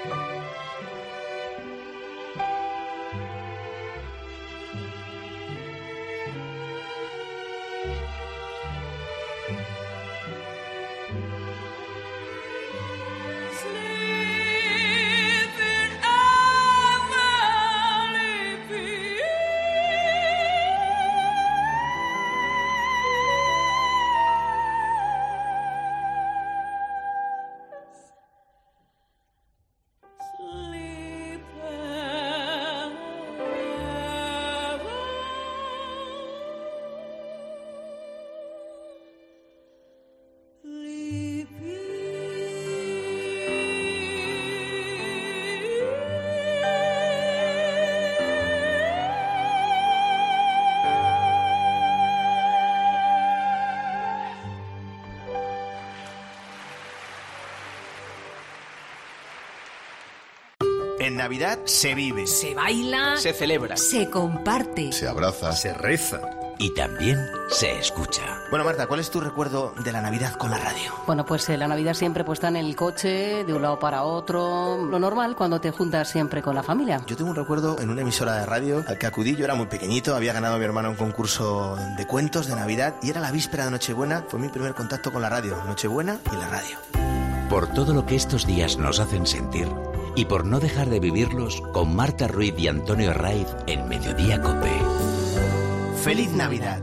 En Navidad se vive, se baila, se celebra, se comparte, se abraza, se reza y también se escucha. Bueno, Marta, ¿cuál es tu recuerdo de la Navidad con la radio? Bueno, pues la Navidad siempre puesta en el coche, de un lado para otro, lo normal cuando te juntas siempre con la familia. Yo tengo un recuerdo en una emisora de radio al que acudí, yo era muy pequeñito, había ganado mi hermano un concurso de cuentos de Navidad y era la víspera de Nochebuena, fue mi primer contacto con la radio, Nochebuena y la radio. Por todo lo que estos días nos hacen sentir y por no dejar de vivirlos con Marta Ruiz y Antonio Raiz en Mediodía COPE. ¡Feliz Navidad!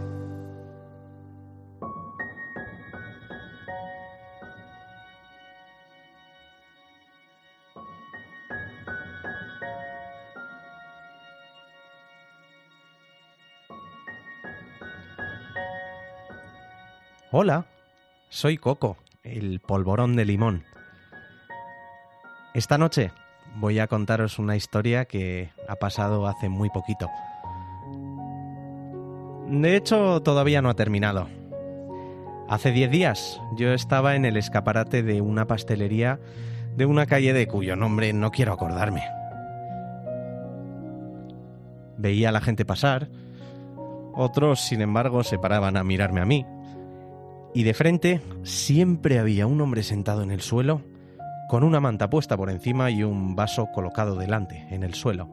Hola, soy Coco, el polvorón de limón. Esta noche voy a contaros una historia que ha pasado hace muy poquito. De hecho, todavía no ha terminado. Hace 10 días yo estaba en el escaparate de una pastelería de una calle de cuyo nombre no quiero acordarme. Veía a la gente pasar, otros, sin embargo, se paraban a mirarme a mí. Y de frente siempre había un hombre sentado en el suelo, con una manta puesta por encima y un vaso colocado delante, en el suelo.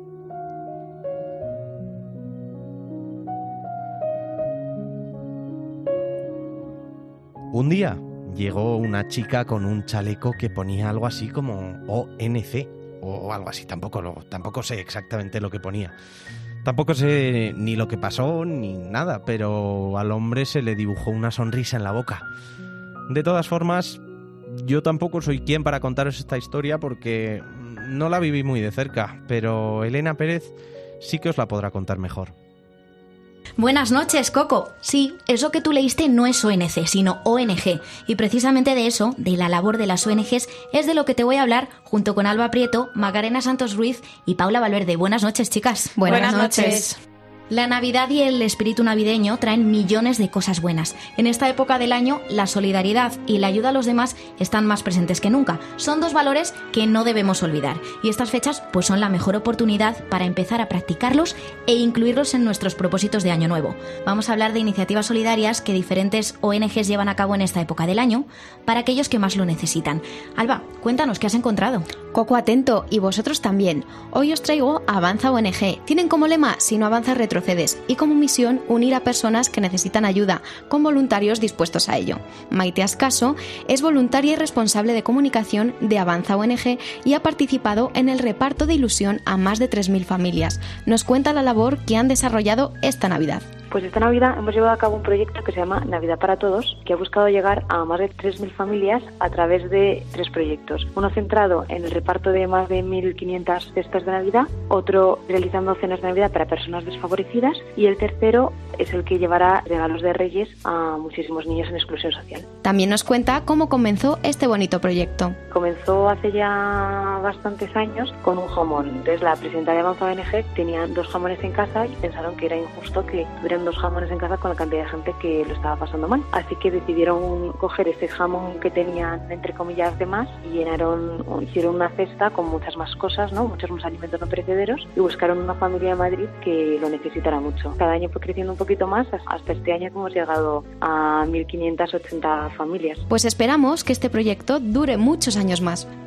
Un día llegó una chica con un chaleco que ponía algo así como ONC, o algo así, tampoco sé exactamente lo que ponía. Tampoco sé ni lo que pasó ni nada, pero al hombre se le dibujó una sonrisa en la boca. De todas formas, yo tampoco soy quien para contaros esta historia porque no la viví muy de cerca, pero Elena Pérez sí que os la podrá contar mejor. Buenas noches, Coco. Sí, eso que tú leíste no es ONC, sino ONG. Y precisamente de eso, de la labor de las ONGs, es de lo que te voy a hablar junto con Alba Prieto, Macarena Santos Ruiz y Paula Valverde. Buenas noches, chicas. Buenas noches. La Navidad y el espíritu navideño traen millones de cosas buenas. En esta época del año, la solidaridad y la ayuda a los demás están más presentes que nunca. Son dos valores que no debemos olvidar. Y estas fechas pues son la mejor oportunidad para empezar a practicarlos e incluirlos en nuestros propósitos de Año Nuevo. Vamos a hablar de iniciativas solidarias que diferentes ONGs llevan a cabo en esta época del año para aquellos que más lo necesitan. Alba, cuéntanos qué has encontrado. Coco, atento, y vosotros también. Hoy os traigo Avanza ONG. Tienen como lema, si no avanzas, retrocedes, y como misión unir a personas que necesitan ayuda, con voluntarios dispuestos a ello. Maite Ascaso es voluntaria y responsable de comunicación de Avanza ONG y ha participado en el reparto de ilusión a más de 3.000 familias. Nos cuenta la labor que han desarrollado esta Navidad. Pues esta Navidad hemos llevado a cabo un proyecto que se llama Navidad para Todos, que ha buscado llegar a más de 3.000 familias a través de 3 proyectos. Uno centrado en el reparto de más de 1.500 cestas de Navidad, otro realizando cenas de Navidad para personas desfavorecidas y el tercero es el que llevará regalos de Reyes a muchísimos niños en exclusión social. También nos cuenta cómo comenzó este bonito proyecto. Comenzó hace ya bastantes años con un jamón. Entonces la presidenta de Avanza ONG tenía 2 jamones en casa y pensaron que era injusto que tuvieran 2 jamones en casa con la cantidad de gente que lo estaba pasando mal. Así que decidieron coger ese jamón que tenían, entre comillas, de más y hicieron una cesta con muchas más cosas, ¿no? Muchos más alimentos no perecederos y buscaron una familia de Madrid que lo necesitara mucho. Cada año fue creciendo un poquito más hasta este año que hemos llegado a 1.580 familias. Pues esperamos que este proyecto dure muchos años más.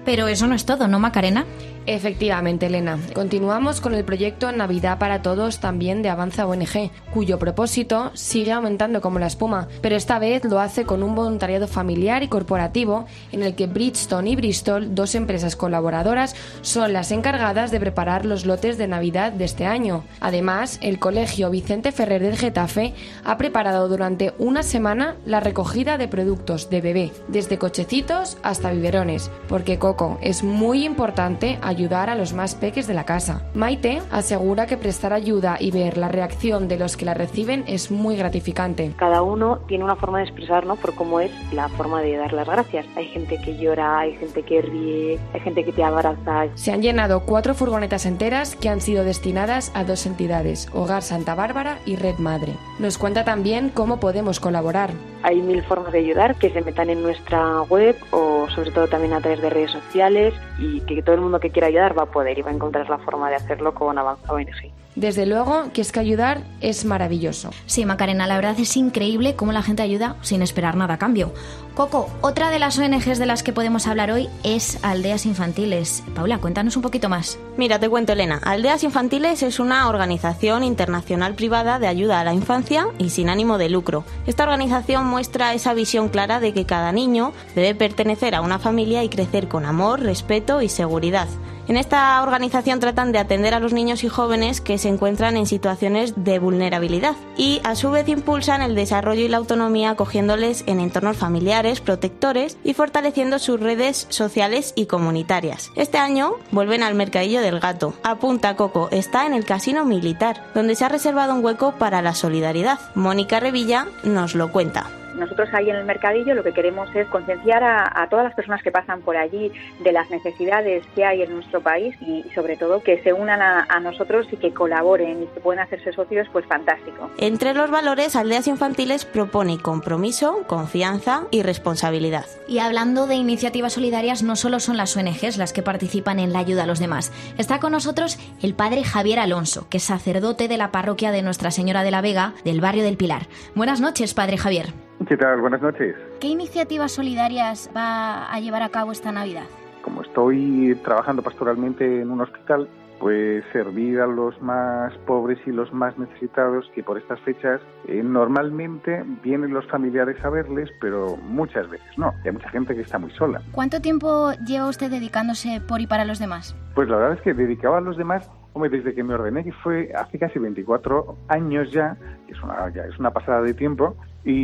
Pero eso no es todo, ¿no, Macarena? Efectivamente, Elena. Continuamos con el proyecto Navidad para Todos, también de Avanza ONG, cuyo propósito sigue aumentando como la espuma, pero esta vez lo hace con un voluntariado familiar y corporativo en el que Bridgestone y Bristol, 2 empresas colaboradoras, son las encargadas de preparar los lotes de Navidad de este año. Además, el Colegio Vicente Ferrer del Getafe ha preparado durante una semana la recogida de productos de bebé, desde cochecitos hasta biberones, porque Coco, es muy importante ayudar a los más peques de la casa. Maite asegura que prestar ayuda y ver la reacción de los que la reciben es muy gratificante. Cada uno tiene una forma de expresar, ¿no?, por cómo es la forma de dar las gracias. Hay gente que llora, hay gente que ríe, hay gente que te abraza. Se han llenado 4 furgonetas enteras que han sido destinadas a 2 entidades, Hogar Santa Bárbara y Red Madre. Nos cuenta también cómo podemos colaborar. Hay 1000 formas de ayudar, que se metan en nuestra web o sobre todo también a través de redes sociales, y que todo el mundo que quiera ayudar va a poder y va a encontrar la forma de hacerlo con Avanza ONG. Desde luego que es que ayudar es maravilloso. Sí, Macarena, la verdad es increíble cómo la gente ayuda sin esperar nada a cambio. Coco, otra de las ONGs de las que podemos hablar hoy es Aldeas Infantiles. Paula, cuéntanos un poquito más. Mira, te cuento, Elena. Aldeas Infantiles es una organización internacional privada de ayuda a la infancia y sin ánimo de lucro. Esta organización muestra esa visión clara de que cada niño debe pertenecer a una familia y crecer con amor, respeto y seguridad. En esta organización tratan de atender a los niños y jóvenes que se encuentran en situaciones de vulnerabilidad y a su vez impulsan el desarrollo y la autonomía acogiéndoles en entornos familiares, protectores y fortaleciendo sus redes sociales y comunitarias. Este año vuelven al Mercadillo del Gato. Apunta, Coco, está en el Casino Militar, donde se ha reservado un hueco para la solidaridad. Mónica Revilla nos lo cuenta. Nosotros ahí en el mercadillo lo que queremos es concienciar a todas las personas que pasan por allí de las necesidades que hay en nuestro país y sobre todo que se unan a nosotros y que colaboren y que puedan hacerse socios, pues fantástico. Entre los valores, Aldeas Infantiles propone compromiso, confianza y responsabilidad. Y hablando de iniciativas solidarias, no solo son las ONGs las que participan en la ayuda a los demás. Está con nosotros el padre Javier Alonso, que es sacerdote de la parroquia de Nuestra Señora de la Vega, del barrio del Pilar. Buenas noches, padre Javier. ¿Qué tal? Buenas noches. ¿Qué iniciativas solidarias va a llevar a cabo esta Navidad? Como estoy trabajando pastoralmente en un hospital, pues servir a los más pobres y los más necesitados, que por estas fechas normalmente vienen los familiares a verles, pero muchas veces no. Hay mucha gente que está muy sola. ¿Cuánto tiempo lleva usted dedicándose por y para los demás? Pues la verdad es que dedicaba a los demás, desde que me ordené, que fue hace casi 24 años ya, que es una pasada de tiempo,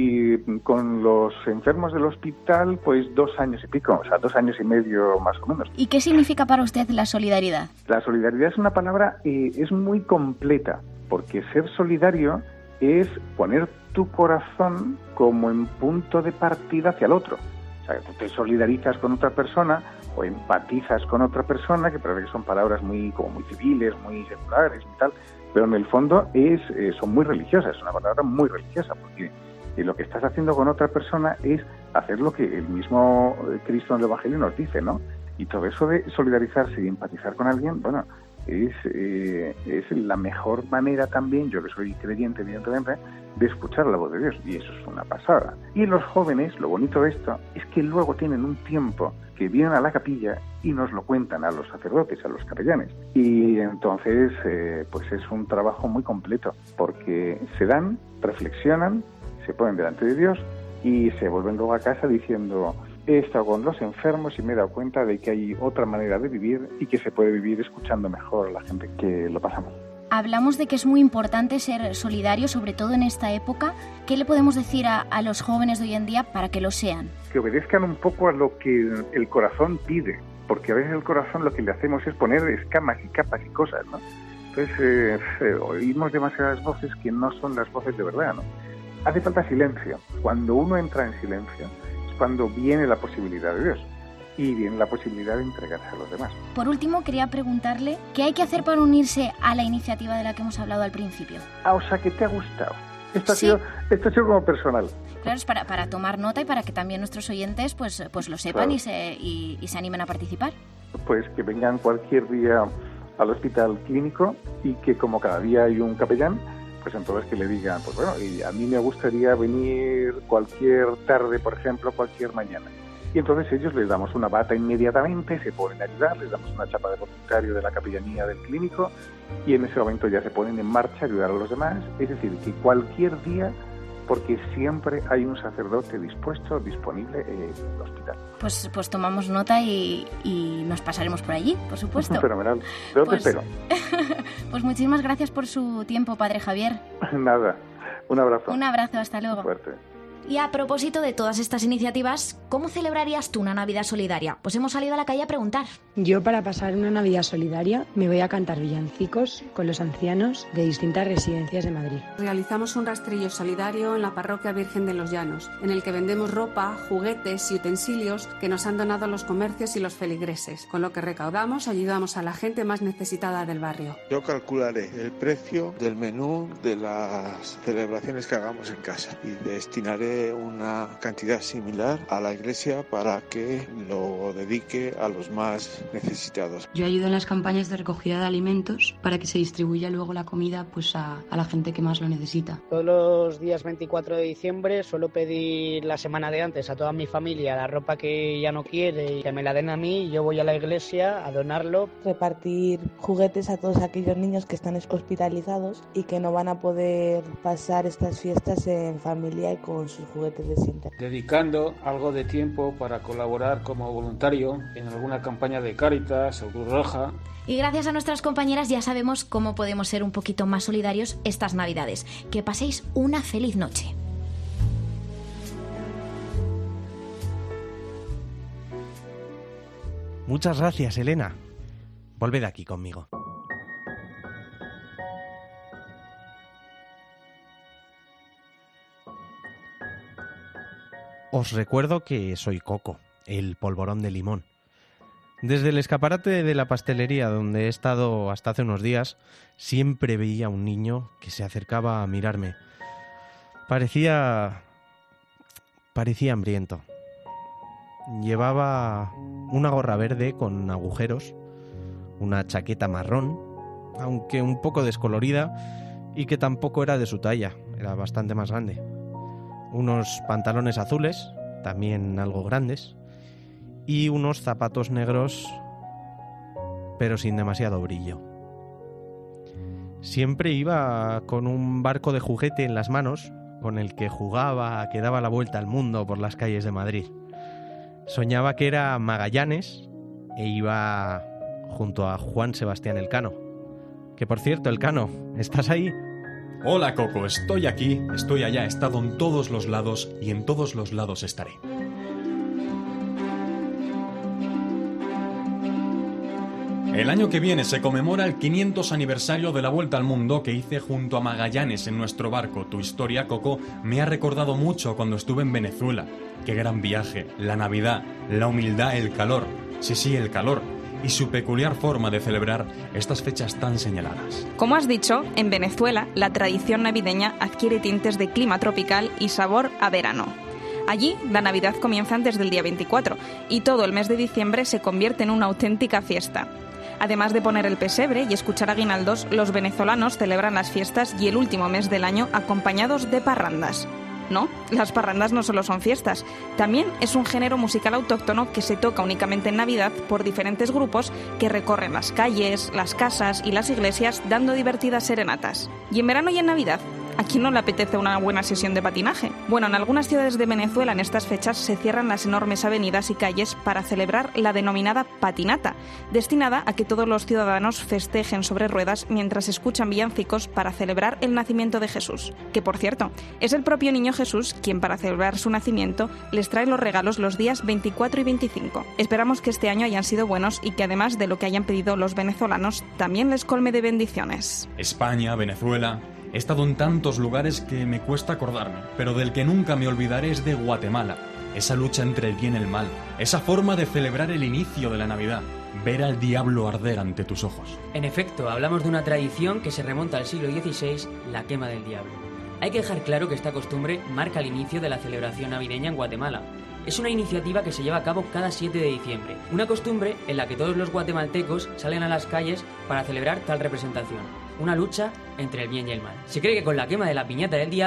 y con los enfermos del hospital, pues 2 años y pico, 2 años y medio más o menos. ¿Y qué significa para usted la solidaridad? La solidaridad es una palabra, es muy completa, porque ser solidario es poner tu corazón como en punto de partida hacia el otro. O sea, tú te solidarizas con otra persona o empatizas con otra persona, que parece que son palabras muy civiles, muy seculares y tal, pero en el fondo son muy religiosas, es una palabra muy religiosa, porque lo que estás haciendo con otra persona es hacer lo que el mismo Cristo en el Evangelio nos dice, ¿no? Y todo eso de solidarizarse y empatizar con alguien, bueno, es la mejor manera también, yo que soy creyente evidentemente, de escuchar la voz de Dios, y eso es una pasada. Y los jóvenes, lo bonito de esto, es que luego tienen un tiempo que vienen a la capilla y nos lo cuentan a los sacerdotes, a los capellanes. Y entonces, pues es un trabajo muy completo, porque se dan, reflexionan, se ponen delante de Dios y se vuelven luego a casa diciendo: he estado con los enfermos y me he dado cuenta de que hay otra manera de vivir y que se puede vivir escuchando mejor a la gente que lo pasa mal. Hablamos de que es muy importante ser solidario, sobre todo en esta época. ¿Qué le podemos decir a los jóvenes de hoy en día para que lo sean? Que obedezcan un poco a lo que el corazón pide, porque a veces el corazón lo que le hacemos es poner escamas y capas y cosas, ¿no? Entonces oímos demasiadas voces que no son las voces de verdad, ¿no? Hace falta silencio. Cuando uno entra en silencio es cuando viene la posibilidad de Dios y viene la posibilidad de entregarse a los demás. Por último, quería preguntarle qué hay que hacer para unirse a la iniciativa de la que hemos hablado al principio. O sea, que te ha gustado. Esto sí. ha sido como personal. Claro, es para tomar nota y para que también nuestros oyentes pues lo sepan, claro, y se animen a participar. Pues que vengan cualquier día al hospital clínico y que como cada día hay un capellán, pues entonces que le digan, pues bueno, y a mí me gustaría venir cualquier tarde, por ejemplo, cualquier mañana. Y entonces ellos les damos una bata inmediatamente, se ponen a ayudar, les damos una chapa de voluntario de la capellanía del clínico y en ese momento ya se ponen en marcha a ayudar a los demás. Es decir, que cualquier día, porque siempre hay un sacerdote dispuesto, disponible en el hospital. Pues tomamos nota y nos pasaremos por allí, por supuesto. Fenomenal. Yo te espero. Pues muchísimas gracias por su tiempo, Padre Javier. Nada. Un abrazo. Un abrazo, hasta luego. Fuerte. Y a propósito de todas estas iniciativas, ¿cómo celebrarías tú una Navidad solidaria? Pues hemos salido a la calle a preguntar. Yo, para pasar una Navidad solidaria, me voy a cantar villancicos con los ancianos de distintas residencias de Madrid. Realizamos un rastrillo solidario en la Parroquia Virgen de los Llanos, en el que vendemos ropa, juguetes y utensilios que nos han donado los comercios y los feligreses. Con lo que recaudamos, ayudamos a la gente más necesitada del barrio. Yo calcularé el precio del menú de las celebraciones que hagamos en casa y destinaré una cantidad similar a la iglesia para que lo dedique a los más necesitados. Yo ayudo en las campañas de recogida de alimentos para que se distribuya luego la comida pues a la gente que más lo necesita. Todos los días 24 de diciembre suelo pedir la semana de antes a toda mi familia la ropa que ya no quiere y que me la den a mí, y yo voy a la iglesia a donarlo. Repartir juguetes a todos aquellos niños que están hospitalizados y que no van a poder pasar estas fiestas en familia y con sus juguetes de siempre. Dedicando algo de tiempo para colaborar como voluntario en alguna campaña de Cáritas o Cruz Roja. Y gracias a nuestras compañeras ya sabemos cómo podemos ser un poquito más solidarios estas Navidades. Que paséis una feliz noche. Muchas gracias, Elena. Volved aquí conmigo. Os recuerdo que soy Coco, el polvorón de limón. Desde el escaparate de la pastelería donde he estado hasta hace unos días, siempre veía a un niño que se acercaba a mirarme. Parecía hambriento. Llevaba una gorra verde con agujeros, una chaqueta marrón, aunque un poco descolorida, y que tampoco era de su talla, era bastante más grande. Unos pantalones azules, también algo grandes, y unos zapatos negros, pero sin demasiado brillo. Siempre iba con un barco de juguete en las manos, con el que jugaba, que daba la vuelta al mundo por las calles de Madrid. Soñaba que era Magallanes e iba junto a Juan Sebastián Elcano. Que por cierto, Elcano, ¿estás ahí? Hola Coco, estoy aquí, estoy allá, he estado en todos los lados y en todos los lados estaré. El año que viene se conmemora el 500 aniversario de la Vuelta al Mundo que hice junto a Magallanes en nuestro barco. Tu historia, Coco, me ha recordado mucho cuando estuve en Venezuela. Qué gran viaje, la Navidad, la humildad, el calor. Sí, el calor. Y su peculiar forma de celebrar estas fechas tan señaladas. Como has dicho, en Venezuela la tradición navideña adquiere tintes de clima tropical y sabor a verano. Allí la Navidad comienza antes del día 24 y todo el mes de diciembre se convierte en una auténtica fiesta. Además de poner el pesebre y escuchar aguinaldos, los venezolanos celebran las fiestas y el último mes del año acompañados de parrandas. No, las parrandas no solo son fiestas, también es un género musical autóctono que se toca únicamente en Navidad por diferentes grupos que recorren las calles, las casas y las iglesias dando divertidas serenatas. Y en verano y en Navidad, ¿a quién no le apetece una buena sesión de patinaje? Bueno, en algunas ciudades de Venezuela en estas fechas se cierran las enormes avenidas y calles para celebrar la denominada patinata, destinada a que todos los ciudadanos festejen sobre ruedas mientras escuchan villancicos para celebrar el nacimiento de Jesús. Que por cierto, es el propio niño Jesús quien para celebrar su nacimiento les trae los regalos los días 24 y 25. Esperamos que este año hayan sido buenos y que además de lo que hayan pedido los venezolanos, también les colme de bendiciones. España, Venezuela... He estado en tantos lugares que me cuesta acordarme, pero del que nunca me olvidaré es de Guatemala. Esa lucha entre el bien y el mal, esa forma de celebrar el inicio de la Navidad, ver al diablo arder ante tus ojos. En efecto, hablamos de una tradición que se remonta al siglo XVI, la quema del diablo. Hay que dejar claro que esta costumbre marca el inicio de la celebración navideña en Guatemala. Es una iniciativa que se lleva a cabo cada 7 de diciembre, una costumbre en la que todos los guatemaltecos salen a las calles para celebrar tal representación. Una lucha entre el bien y el mal. Se cree que con la quema de la piñata del diablo,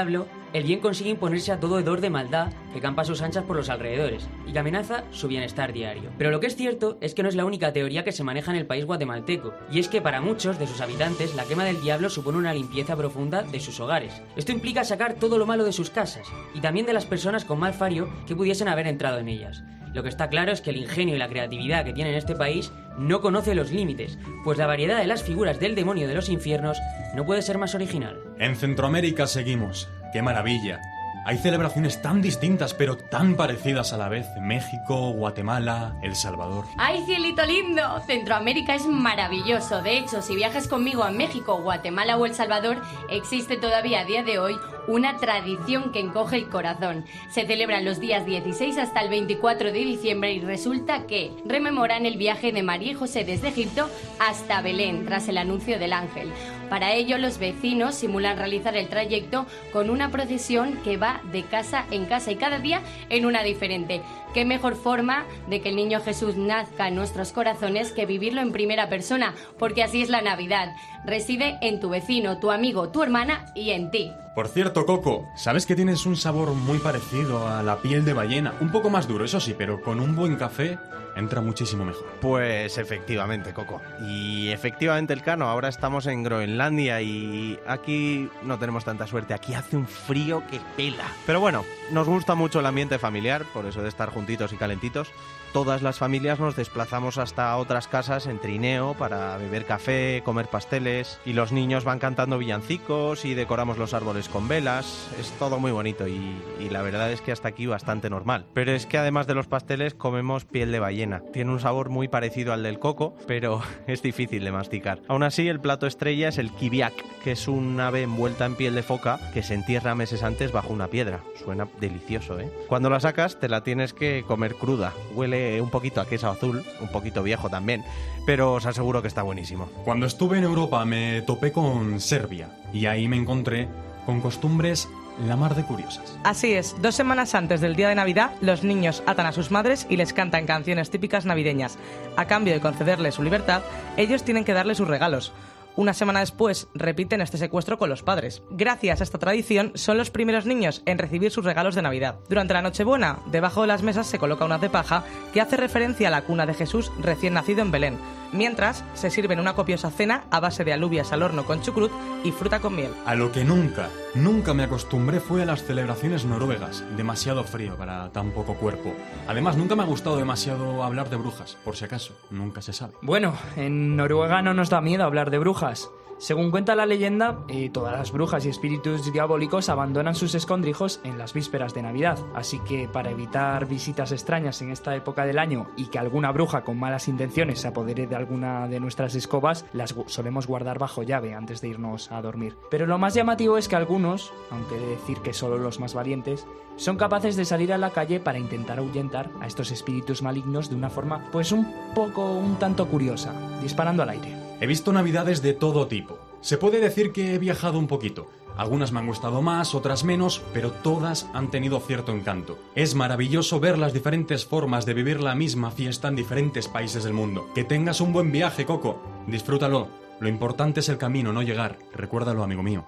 el bien consigue imponerse a todo hedor de maldad que campa a sus anchas por los alrededores y que amenaza su bienestar diario. Pero lo que es cierto es que no es la única teoría que se maneja en el país guatemalteco, y es que para muchos de sus habitantes la quema del diablo supone una limpieza profunda de sus hogares. Esto implica sacar todo lo malo de sus casas y también de las personas con mal fario que pudiesen haber entrado en ellas. Lo que está claro es que el ingenio y la creatividad que tiene en este país no conoce los límites, pues la variedad de las figuras del demonio de los infiernos no puede ser más original. En Centroamérica seguimos. ¡Qué maravilla! Hay celebraciones tan distintas pero tan parecidas a la vez. México, Guatemala, El Salvador. ¡Ay, cielito lindo! Centroamérica es maravilloso. De hecho, si viajas conmigo a México, Guatemala o El Salvador, existe todavía a día de hoy una tradición que encoge el corazón. Se celebran los días 16 hasta el 24 de diciembre y resulta que rememoran el viaje de María y José desde Egipto hasta Belén tras el anuncio del ángel. Para ello, los vecinos simulan realizar el trayecto con una procesión que va de casa en casa y cada día en una diferente. ¿Qué mejor forma de que el niño Jesús nazca en nuestros corazones que vivirlo en primera persona? Porque así es la Navidad. Reside en tu vecino, tu amigo, tu hermana y en ti. Por cierto, Coco, ¿sabes que tienes un sabor muy parecido a la piel de ballena? Un poco más duro, eso sí, pero con un buen café entra muchísimo mejor. Pues efectivamente, Coco. Y efectivamente, Elcano, ahora estamos en Groenlandia y aquí no tenemos tanta suerte. Aquí hace un frío que pela. Pero bueno, nos gusta mucho el ambiente familiar, por eso de estar juntitos y calentitos. Todas las familias nos desplazamos hasta otras casas en trineo para beber café, comer pasteles y los niños van cantando villancicos y decoramos los árboles con velas. Es todo muy bonito y la verdad es que hasta aquí bastante normal. Pero es que además de los pasteles comemos piel de ballena. Tiene un sabor muy parecido al del coco, pero es difícil de masticar. Aún así, el plato estrella es el kiviak, que es un ave envuelta en piel de foca que se entierra meses antes bajo una piedra. Suena delicioso, ¿eh? Cuando la sacas te la tienes que comer cruda. Huele un poquito a queso azul, un poquito viejo también, pero os aseguro que está buenísimo. Cuando estuve en Europa me topé con Serbia y ahí me encontré con costumbres la mar de curiosas. Así es, 2 semanas antes del día de Navidad, los niños atan a sus madres y les cantan canciones típicas navideñas. A cambio de concederles su libertad, ellos tienen que darle sus regalos. Una semana después, repiten este secuestro con los padres. Gracias a esta tradición, son los primeros niños en recibir sus regalos de Navidad. Durante la Nochebuena, debajo de las mesas se coloca un haz de paja que hace referencia a la cuna de Jesús recién nacido en Belén. Mientras, se sirven una copiosa cena a base de alubias al horno con chucrut y fruta con miel. A lo que nunca me acostumbré fue a las celebraciones noruegas. Demasiado frío para tan poco cuerpo. Además, nunca me ha gustado demasiado hablar de brujas, por si acaso, nunca se sabe. Bueno, en Noruega no nos da miedo hablar de brujas. Según cuenta la leyenda, todas las brujas y espíritus diabólicos abandonan sus escondrijos en las vísperas de Navidad, así que para evitar visitas extrañas en esta época del año y que alguna bruja con malas intenciones se apodere de alguna de nuestras escobas, las solemos guardar bajo llave antes de irnos a dormir. Pero lo más llamativo es que algunos, aunque he de decir que solo los más valientes, son capaces de salir a la calle para intentar ahuyentar a estos espíritus malignos de una forma pues un tanto curiosa, disparando al aire. He visto navidades de todo tipo. Se puede decir que he viajado un poquito. Algunas me han gustado más, otras menos, pero todas han tenido cierto encanto. Es maravilloso ver las diferentes formas de vivir la misma fiesta en diferentes países del mundo. Que tengas un buen viaje, Coco. Disfrútalo. Lo importante es el camino, no llegar. Recuérdalo, amigo mío.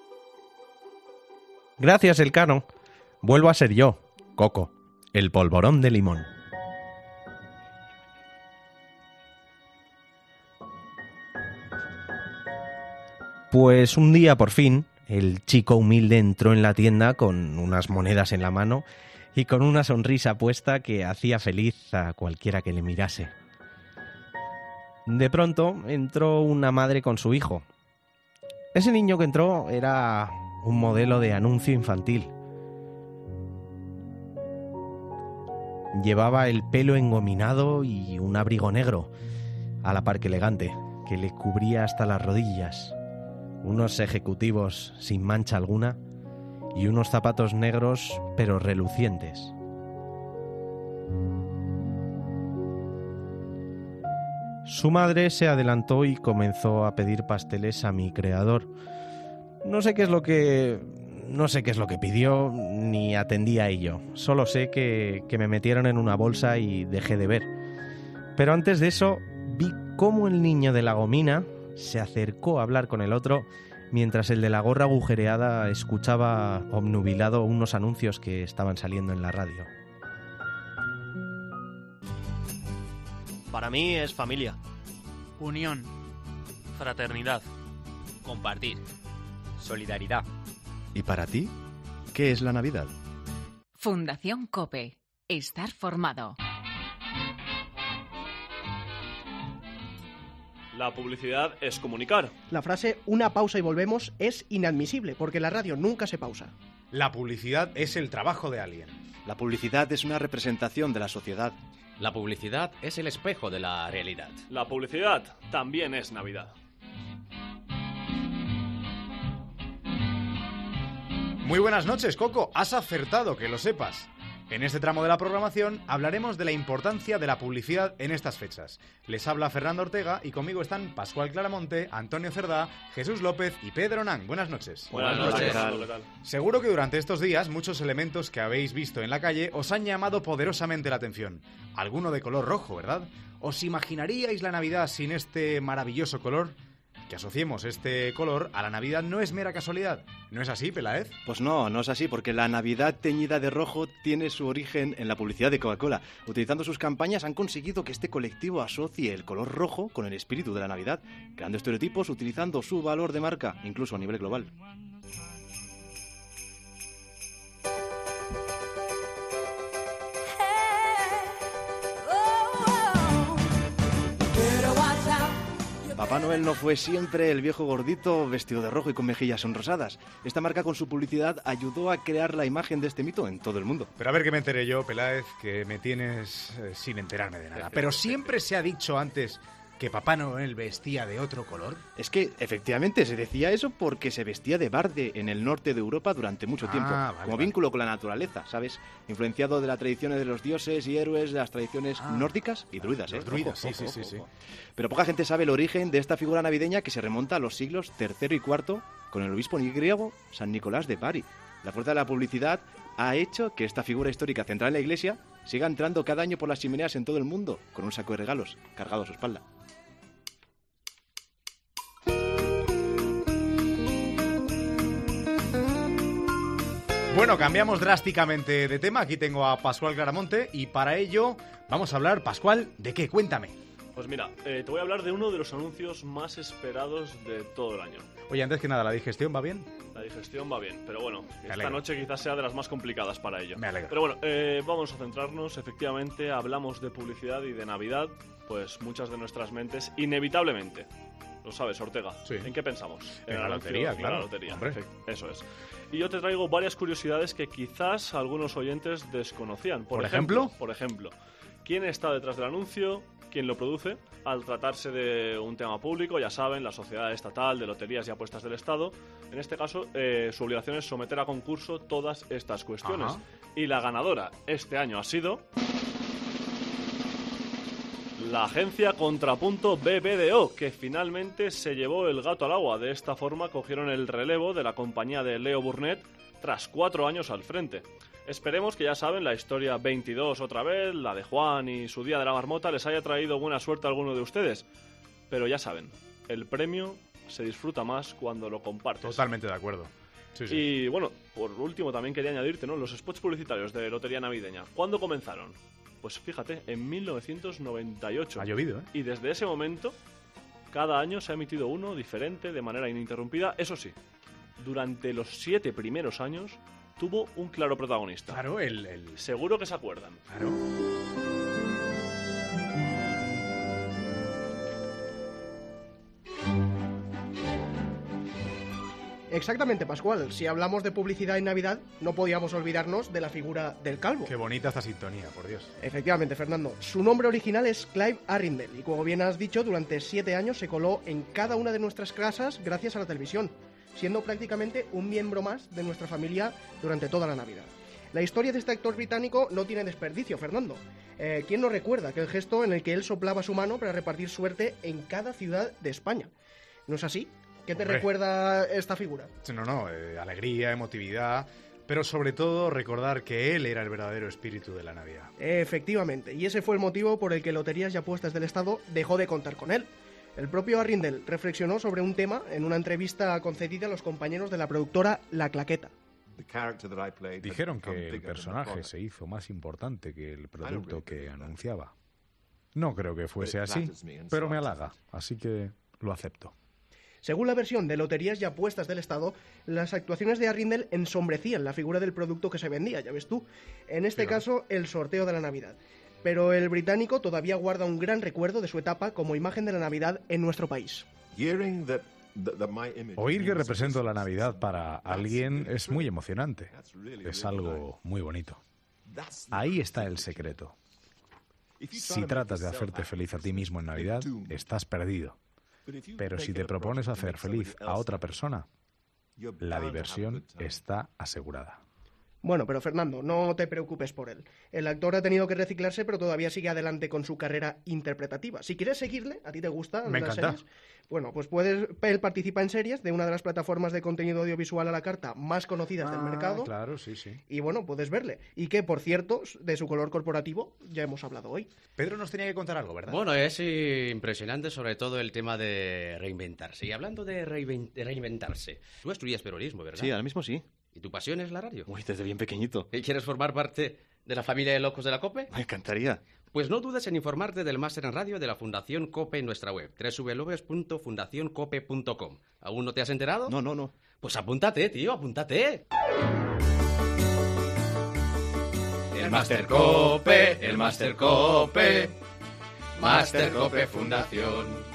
Gracias, Elcano. Vuelvo a ser yo, Coco, el polvorón de limón. Pues un día, por fin, el chico humilde entró en la tienda con unas monedas en la mano y con una sonrisa puesta que hacía feliz a cualquiera que le mirase. De pronto entró una madre con su hijo. Ese niño que entró era un modelo de anuncio infantil. Llevaba el pelo engominado y un abrigo negro, a la par que elegante, que le cubría hasta las rodillas, unos ejecutivos sin mancha alguna y unos zapatos negros pero relucientes. Su madre se adelantó y comenzó a pedir pasteles a mi creador. No sé qué es lo que pidió ni atendí a ello. Solo sé que me metieron en una bolsa y dejé de ver. Pero antes de eso vi cómo el niño de la gomina se acercó a hablar con el otro mientras el de la gorra agujereada escuchaba obnubilado unos anuncios que estaban saliendo en la radio. Para mí es familia. Unión. Fraternidad. Compartir. Solidaridad. ¿Y para ti? ¿Qué es la Navidad? Fundación COPE. Estar formado. La publicidad es comunicar. La frase "una pausa y volvemos" es inadmisible, porque la radio nunca se pausa. La publicidad es el trabajo de alguien. La publicidad es una representación de la sociedad. La publicidad es el espejo de la realidad. La publicidad también es Navidad. Muy buenas noches, Coco. Has acertado, que lo sepas. En este tramo de la programación hablaremos de la importancia de la publicidad en estas fechas. Les habla Fernando Ortega y conmigo están Pascual Claramonte, Antonio Cerdá, Jesús López y Pedro Nan. Buenas noches. Buenas noches. ¿Qué tal? Seguro que durante estos días muchos elementos que habéis visto en la calle os han llamado poderosamente la atención. Alguno de color rojo, ¿verdad? ¿Os imaginaríais la Navidad sin este maravilloso color? Que asociemos este color a la Navidad no es mera casualidad. ¿No es así, Peláez? Pues no es así, porque la Navidad teñida de rojo tiene su origen en la publicidad de Coca-Cola. Utilizando sus campañas han conseguido que este colectivo asocie el color rojo con el espíritu de la Navidad, creando estereotipos utilizando su valor de marca, incluso a nivel global. Papá Noel no fue siempre el viejo gordito vestido de rojo y con mejillas sonrosadas. Esta marca con su publicidad ayudó a crear la imagen de este mito en todo el mundo. Pero a ver que me enteré yo, Peláez, que me tienes sin enterarme de nada. Pero siempre se ha dicho antes que Papá Noel vestía de otro color. Es que efectivamente se decía eso porque se vestía de barde en el norte de Europa durante mucho tiempo, como vínculo con la naturaleza, ¿sabes? Influenciado de las tradiciones de los dioses y héroes, de las tradiciones nórdicas y druidas, ¿eh? Los druidas, sí. Pero poca gente sabe el origen de esta figura navideña que se remonta a los siglos III y IV con el obispo griego San Nicolás de Bari. La fuerza de la publicidad ha hecho que esta figura histórica central en la iglesia siga entrando cada año por las chimeneas en todo el mundo con un saco de regalos cargado a su espalda. Bueno, cambiamos drásticamente de tema. Aquí tengo a Pascual Claramonte y para ello vamos a hablar, Pascual, ¿de qué? Cuéntame. Pues mira, te voy a hablar de uno de los anuncios más esperados de todo el año. Oye, antes que nada, ¿la digestión va bien? La digestión va bien, pero bueno, esta noche quizás sea de las más complicadas para ello. Me alegro. Pero bueno, vamos a centrarnos. Efectivamente, hablamos de publicidad y de Navidad, pues muchas de nuestras mentes, inevitablemente. Lo sabes, Ortega. Sí. ¿En qué pensamos? En la lotería, claro. En la lotería, hombre. Eso es. Y yo te traigo varias curiosidades que quizás algunos oyentes desconocían. ¿Por ejemplo? Por ejemplo, ¿quién está detrás del anuncio? ¿Quién lo produce? Al tratarse de un tema público, ya saben, la Sociedad Estatal de Loterías y Apuestas del Estado, en este caso, su obligación es someter a concurso todas estas cuestiones. Ajá. Y la ganadora este año ha sido la agencia Contrapunto BBDO, que finalmente se llevó el gato al agua. De esta forma cogieron el relevo de la compañía de Leo Burnett tras 4 años al frente. Esperemos que, ya saben, la historia 22 otra vez, la de Juan y su Día de la Marmota, les haya traído buena suerte a alguno de ustedes. Pero ya saben, el premio se disfruta más cuando lo compartes. Totalmente de acuerdo. Sí. Y bueno, por último también quería añadirte, ¿no?, los spots publicitarios de Lotería Navideña. ¿Cuándo comenzaron? Pues fíjate, en 1998. Ha llovido, ¿eh? Y desde ese momento, cada año se ha emitido uno diferente, de manera ininterrumpida. Eso sí, durante los 7 primeros años tuvo un claro protagonista. Claro, Seguro que se acuerdan. Claro. Exactamente, Pascual. Si hablamos de publicidad en Navidad, no podíamos olvidarnos de la figura del calvo. Qué bonita esta sintonía, por Dios. Efectivamente, Fernando. Su nombre original es Clive Arundel y, como bien has dicho, durante 7 años se coló en cada una de nuestras casas gracias a la televisión, siendo prácticamente un miembro más de nuestra familia durante toda la Navidad. La historia de este actor británico no tiene desperdicio, Fernando. ¿Quién no recuerda aquel gesto en el que él soplaba su mano para repartir suerte en cada ciudad de España? ¿No es así? ¿Qué te recuerda esta figura? No, alegría, emotividad, pero sobre todo recordar que él era el verdadero espíritu de la Navidad. Efectivamente, y ese fue el motivo por el que Loterías y Apuestas del Estado dejó de contar con él. El propio Arrindell reflexionó sobre un tema en una entrevista concedida a los compañeros de la productora La Claqueta. Dijeron que el personaje se hizo más importante que el producto que anunciaba. No creo que fuese así, pero me halaga, así que lo acepto. Según la versión de Loterías y Apuestas del Estado, las actuaciones de Arrindell ensombrecían la figura del producto que se vendía, ya ves tú. En este caso, el sorteo de la Navidad. Pero el británico todavía guarda un gran recuerdo de su etapa como imagen de la Navidad en nuestro país. Oír que represento la Navidad para alguien es muy emocionante. Es algo muy bonito. Ahí está el secreto. Si tratas de hacerte feliz a ti mismo en Navidad, estás perdido. Pero si te propones hacer feliz a otra persona, la diversión está asegurada. Bueno, pero Fernando, no te preocupes por él. El actor ha tenido que reciclarse, pero todavía sigue adelante con su carrera interpretativa. Si quieres seguirle, ¿a ti te gustan las series? Bueno, pues él participa en series de una de las plataformas de contenido audiovisual a la carta más conocidas del mercado. Claro, sí. Y bueno, puedes verle. Y que, por cierto, de su color corporativo ya hemos hablado hoy. Pedro nos tenía que contar algo, ¿verdad? Bueno, es impresionante sobre todo el tema de reinventarse. Y hablando de reinventarse, tú estudias periodismo, ¿verdad? Sí, ahora mismo sí. ¿Y tu pasión es la radio? Uy, desde bien pequeñito. ¿Y quieres formar parte de la familia de locos de la COPE? Me encantaría. Pues no dudes en informarte del máster en radio de la Fundación COPE en nuestra web, www.fundacioncope.com. ¿Aún no te has enterado? No. Pues apúntate, tío, apúntate. El máster COPE, Máster COPE Fundación.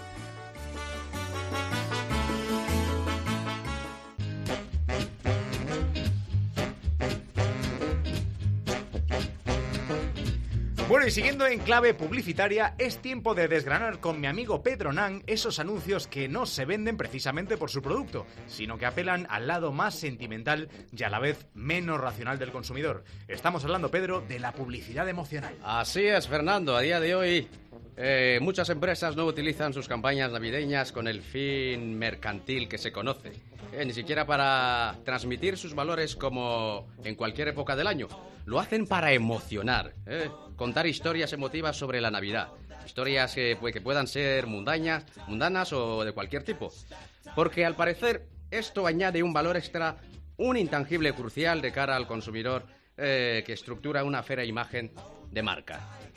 Bueno, y siguiendo en clave publicitaria, es tiempo de desgranar con mi amigo Pedro Nan esos anuncios que no se venden precisamente por su producto, sino que apelan al lado más sentimental y a la vez menos racional del consumidor. Estamos hablando, Pedro, de la publicidad emocional. Así es, Fernando. A día de hoy, muchas empresas no utilizan sus campañas navideñas con el fin mercantil que se conoce, ni siquiera para transmitir sus valores como en cualquier época del año. Lo hacen para emocionar, contar historias emotivas sobre la Navidad. Historias que puedan ser mundanas o de cualquier tipo. Porque al parecer esto añade un valor extra, un intangible crucial de cara al consumidor que estructura una fera imagen de marca.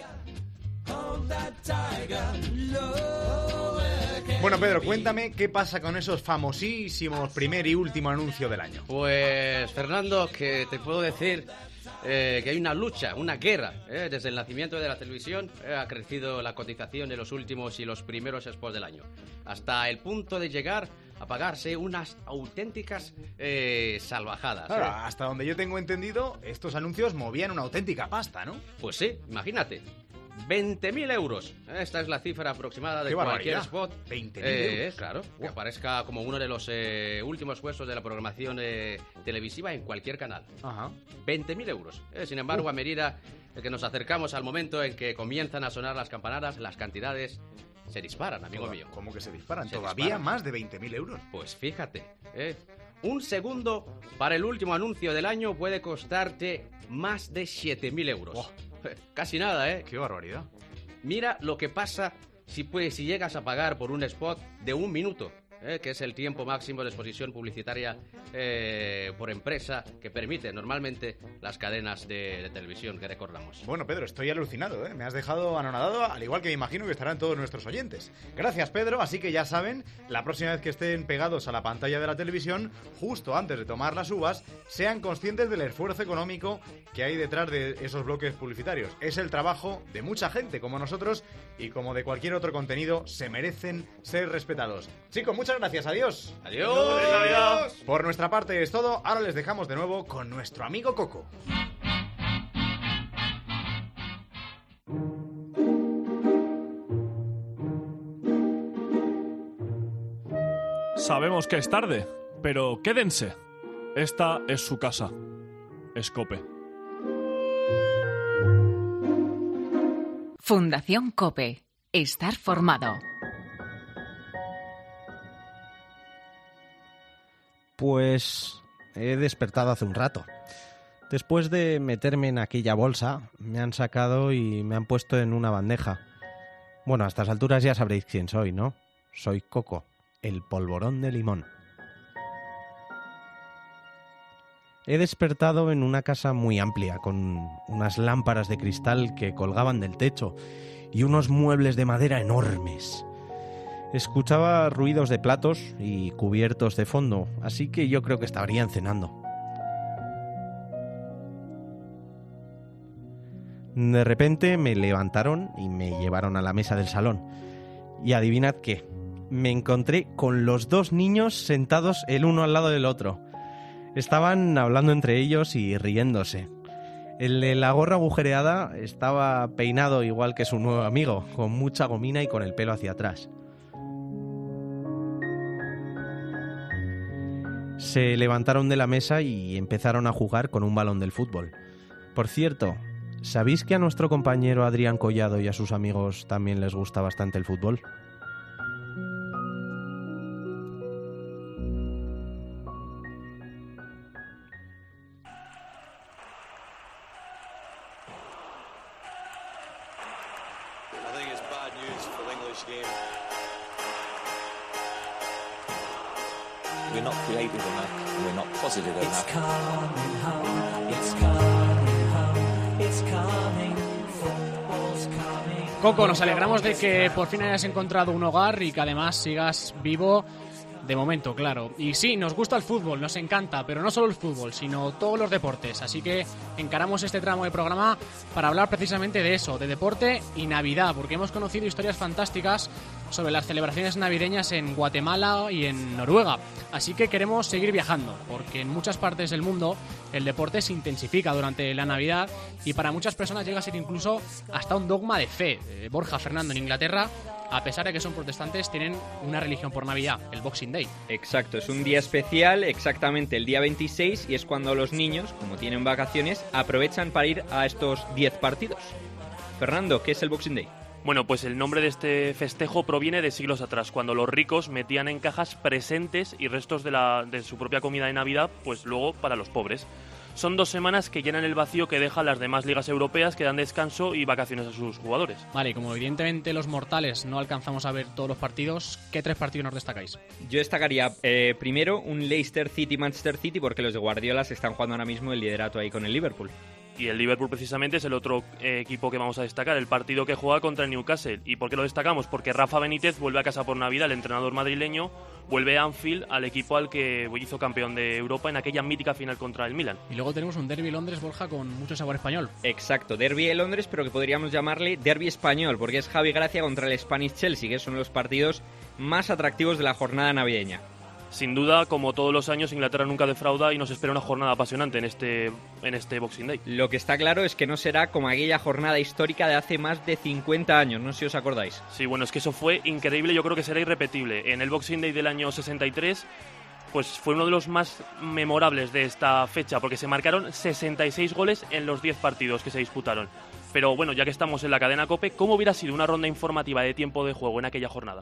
Bueno, Pedro, cuéntame qué pasa con esos famosísimos primer y último anuncio del año. Pues, Fernando, que te puedo decir que hay una lucha, una guerra. Desde el nacimiento de la televisión ha crecido la cotización de los últimos y los primeros spots del año, hasta el punto de llegar a pagarse unas auténticas salvajadas. Claro, hasta donde yo tengo entendido, estos anuncios movían una auténtica pasta, ¿no? Pues sí, imagínate. 20.000 euros. Esta es la cifra aproximada de cualquier spot. 20.000 euros. Claro, que aparezca como uno de los últimos puestos de la programación televisiva en cualquier canal. Ajá. 20.000 euros. Sin embargo, a medida que nos acercamos al momento en que comienzan a sonar las campanadas, las cantidades se disparan, amigo mío. ¿Cómo que se disparan? ¿Todavía más de 20.000 euros? Pues fíjate, un segundo para el último anuncio del año puede costarte más de 7.000 euros. Oh. Casi nada, ¡Qué barbaridad! Mira lo que pasa si llegas a pagar por un spot de 1 minuto, que es el tiempo máximo de exposición publicitaria por empresa que permite normalmente las cadenas de televisión que recordamos. Bueno, Pedro, estoy alucinado, me has dejado anonadado, al igual que me imagino que estarán todos nuestros oyentes. Gracias, Pedro, así que ya saben, la próxima vez que estén pegados a la pantalla de la televisión, justo antes de tomar las uvas, sean conscientes del esfuerzo económico que hay detrás de esos bloques publicitarios. Es el trabajo de mucha gente como nosotros y como de cualquier otro contenido, se merecen ser respetados. Chicos, muchas gracias, adiós. Adiós. Por nuestra parte es todo, ahora les dejamos de nuevo con nuestro amigo Coco. Sabemos que es tarde, pero quédense. Esta es su casa. Es COPE. Fundación COPE. Estar formado. Pues he despertado hace un rato. Después de meterme en aquella bolsa, me han sacado y me han puesto en una bandeja. Bueno, a estas alturas ya sabréis quién soy, ¿no? Soy Coco, el polvorón de limón. He despertado en una casa muy amplia, con unas lámparas de cristal que colgaban del techo y unos muebles de madera enormes. Escuchaba ruidos de platos y cubiertos de fondo, así que yo creo que estarían cenando. De repente me levantaron y me llevaron a la mesa del salón. Y adivinad qué, me encontré con los dos niños sentados el uno al lado del otro. Estaban hablando entre ellos y riéndose. El de la gorra agujereada estaba peinado igual que su nuevo amigo, con mucha gomina y con el pelo hacia atrás. Se levantaron de la mesa y empezaron a jugar con un balón del fútbol. Por cierto, ¿sabéis que a nuestro compañero Adrián Collado y a sus amigos también les gusta bastante el fútbol? We're not creative enough, we're not positive enough. It's coming home, it's coming home, it's coming, football's coming. Coco, nos alegramos de que por fin hayas encontrado un hogar y que además sigas vivo. De momento, claro. Y sí, nos gusta el fútbol, nos encanta, pero no solo el fútbol, sino todos los deportes. Así que encaramos este tramo de programa para hablar precisamente de eso, de deporte y Navidad, porque hemos conocido historias fantásticas sobre las celebraciones navideñas en Guatemala y en Noruega. Así que queremos seguir viajando, porque en muchas partes del mundo el deporte se intensifica durante la Navidad y para muchas personas llega a ser incluso hasta un dogma de fe. Borja, Fernando, en Inglaterra, a pesar de que son protestantes, tienen una religión por Navidad, el Boxing Day. Exacto, es un día especial, exactamente el día 26, y es cuando los niños, como tienen vacaciones, aprovechan para ir a estos 10 partidos. Fernando, ¿qué es el Boxing Day? Bueno, pues el nombre de este festejo proviene de siglos atrás, cuando los ricos metían en cajas presentes y restos de su propia comida de Navidad, pues luego para los pobres. Son 2 semanas que llenan el vacío que dejan las demás ligas europeas, que dan descanso y vacaciones a sus jugadores. Vale, como evidentemente los mortales no alcanzamos a ver todos los partidos, ¿qué 3 partidos nos destacáis? Yo destacaría primero un Leicester City-Manchester City, porque los de Guardiola se están jugando ahora mismo el liderato ahí con el Liverpool. Y el Liverpool precisamente es el otro equipo que vamos a destacar, el partido que juega contra el Newcastle. ¿Y por qué lo destacamos? Porque Rafa Benítez vuelve a casa por Navidad, el entrenador madrileño, vuelve a Anfield, al equipo al que hizo campeón de Europa en aquella mítica final contra el Milan. Y luego tenemos un derbi Londres, Borja, con mucho sabor español. Exacto, derbi de Londres, pero que podríamos llamarle derbi español, porque es Javi Gracia contra el Spanish Chelsea, que son los partidos más atractivos de la jornada navideña. Sin duda, como todos los años, Inglaterra nunca defrauda y nos espera una jornada apasionante en este Boxing Day. Lo que está claro es que no será como aquella jornada histórica de hace más de 50 años, no sé si os acordáis. Sí, bueno, es que eso fue increíble, yo creo que será irrepetible. En el Boxing Day del año 63, pues fue uno de los más memorables de esta fecha, porque se marcaron 66 goles en los 10 partidos que se disputaron. Pero bueno, ya que estamos en la cadena COPE, ¿cómo hubiera sido una ronda informativa de tiempo de juego en aquella jornada?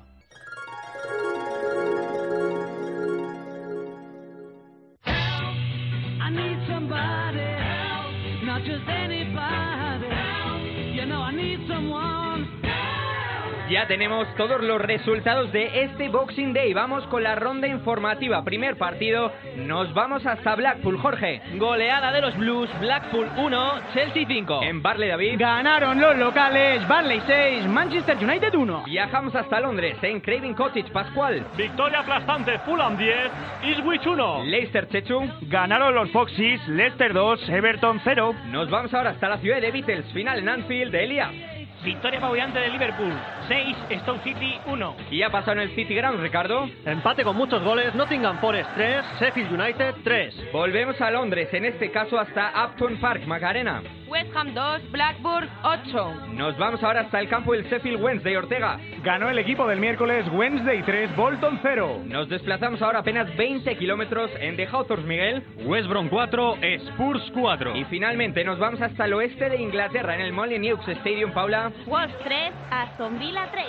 Ya tenemos todos los resultados de este Boxing Day. Vamos con la ronda informativa. Primer partido, nos vamos hasta Blackpool, Jorge. Goleada de los Blues, Blackpool 1, Chelsea 5. En Barley, David. Ganaron los locales, Burnley 6, Manchester United 1. Viajamos hasta Londres, en Craven Cottage, Pascual. Victoria aplastante, Fulham 10, Ipswich 1. Leicester, Chechu. Ganaron los Foxes, Leicester 2, Everton 0. Nos vamos ahora hasta la ciudad de Beatles, final en Anfield, Elia. Victoria apabullante de Liverpool, 6, Stoke City 1. ¿Y ha pasado en el City Ground, Ricardo? Empate con muchos goles, Nottingham Forest 3, Sheffield United 3. Volvemos a Londres, en este caso hasta Upton Park, Macarena. West Ham 2, Blackburn 8. Nos vamos ahora hasta el campo del Sheffield Wednesday, Ortega. Ganó el equipo del miércoles, Wednesday 3, Bolton 0. Nos desplazamos ahora apenas 20 kilómetros en The Hawthorns, Miguel. West Brom 4, Spurs 4. Y finalmente nos vamos hasta el oeste de Inglaterra, en el Molineux Stadium, Paula. Wolves 3, Aston Villa 3.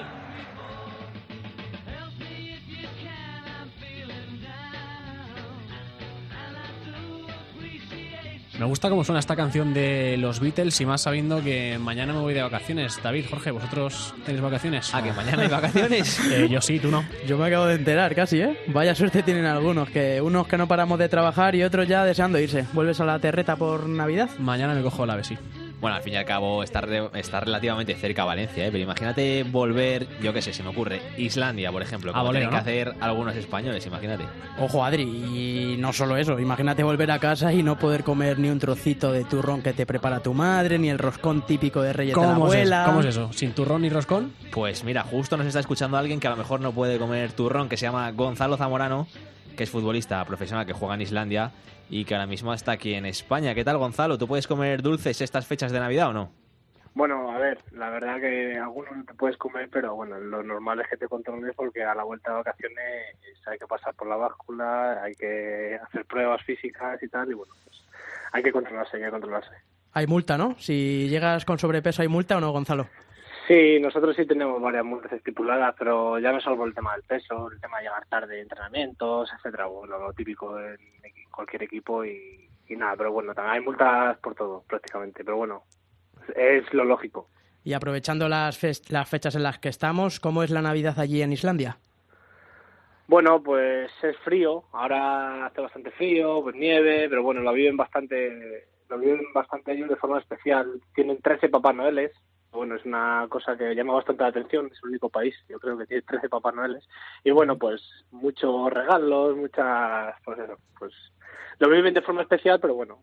Me gusta cómo suena esta canción de los Beatles y más sabiendo que mañana me voy de vacaciones. David, Jorge, ¿vosotros tenéis vacaciones? ¿Que mañana hay vacaciones? Yo sí, tú no. Yo me acabo de enterar casi, ¿eh? Vaya suerte tienen algunos, unos que no paramos de trabajar y otros ya deseando irse. ¿Vuelves a la terreta por Navidad? Mañana me cojo la AVE, sí. Bueno, al fin y al cabo está relativamente cerca a Valencia, ¿eh? Pero imagínate volver, yo qué sé, se me ocurre, Islandia, por ejemplo, como tienen que hacer algunos españoles, imagínate. Ojo, Adri, y no solo eso, imagínate volver a casa y no poder comer ni un trocito de turrón que te prepara tu madre, ni el roscón típico de Reyes de la abuela. ¿Cómo es eso? ¿Sin turrón ni roscón? Pues mira, justo nos está escuchando alguien que a lo mejor no puede comer turrón, que se llama Gonzalo Zamorano, que es futbolista profesional que juega en Islandia y que ahora mismo está aquí en España. ¿Qué tal, Gonzalo? ¿Tú puedes comer dulces estas fechas de Navidad o no? Bueno, a ver, la verdad que algunos no te puedes comer, pero bueno, lo normal es que te controles porque a la vuelta de vacaciones hay que pasar por la báscula, hay que hacer pruebas físicas y tal, y bueno, pues hay que controlarse. Hay multa, ¿no? Si llegas con sobrepeso, ¿hay multa o no, Gonzalo? Sí, nosotros sí tenemos varias multas estipuladas, pero ya no solo el tema del peso, el tema de llegar tarde de entrenamientos, etcétera, bueno, lo típico en cualquier equipo y nada, pero bueno, también hay multas por todo, prácticamente, pero bueno, es lo lógico. Y aprovechando las fechas en las que estamos, ¿cómo es la Navidad allí en Islandia? Bueno, pues es frío, ahora hace bastante frío, pues nieve, pero bueno, lo viven bastante ellos de forma especial. Tienen 13 Papá Noeles. Bueno, es una cosa que llama bastante la atención, es el único país, yo creo que tiene 13 Papá Noeles. Y bueno, pues muchos regalos, pues lo viven de forma especial, pero bueno,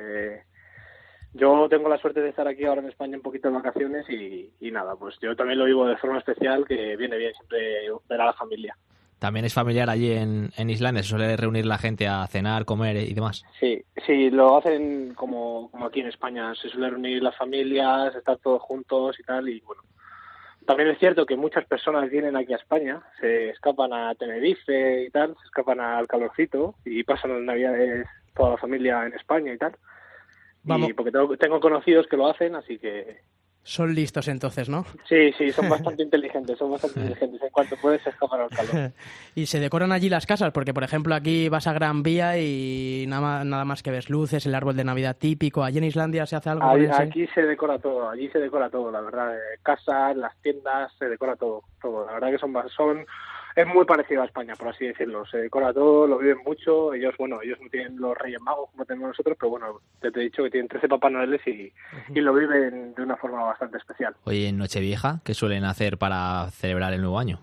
yo tengo la suerte de estar aquí ahora en España un poquito de vacaciones y nada, pues yo también lo vivo de forma especial, que viene bien siempre ver a la familia. También es familiar allí en Islandia, se suele reunir la gente a cenar, comer y demás. Sí, lo hacen como aquí en España, se suele reunir las familias, estar todos juntos y tal, y bueno. También es cierto que muchas personas vienen aquí a España, se escapan a Tenerife y tal, se escapan al calorcito y pasan las Navidades toda la familia en España y tal. Vamos. Y porque tengo conocidos que lo hacen, así que... Son listos entonces, ¿no? Sí, son bastante inteligentes, En cuanto puedes escapar al calor. Y se decoran allí las casas, porque por ejemplo aquí vas a Gran Vía y nada más que ves luces, el árbol de Navidad típico. ¿Allí en Islandia se hace algo? Aquí se decora todo, la verdad. Casas, las tiendas, se decora todo. La verdad que es muy parecido a España, por así decirlo. Se decora todo, lo viven mucho. Ellos no tienen los Reyes Magos como tenemos nosotros, pero bueno, te he dicho que tienen 13 Papá Noeles y lo viven de una forma bastante especial. Oye, en Nochevieja, ¿qué suelen hacer para celebrar el nuevo año?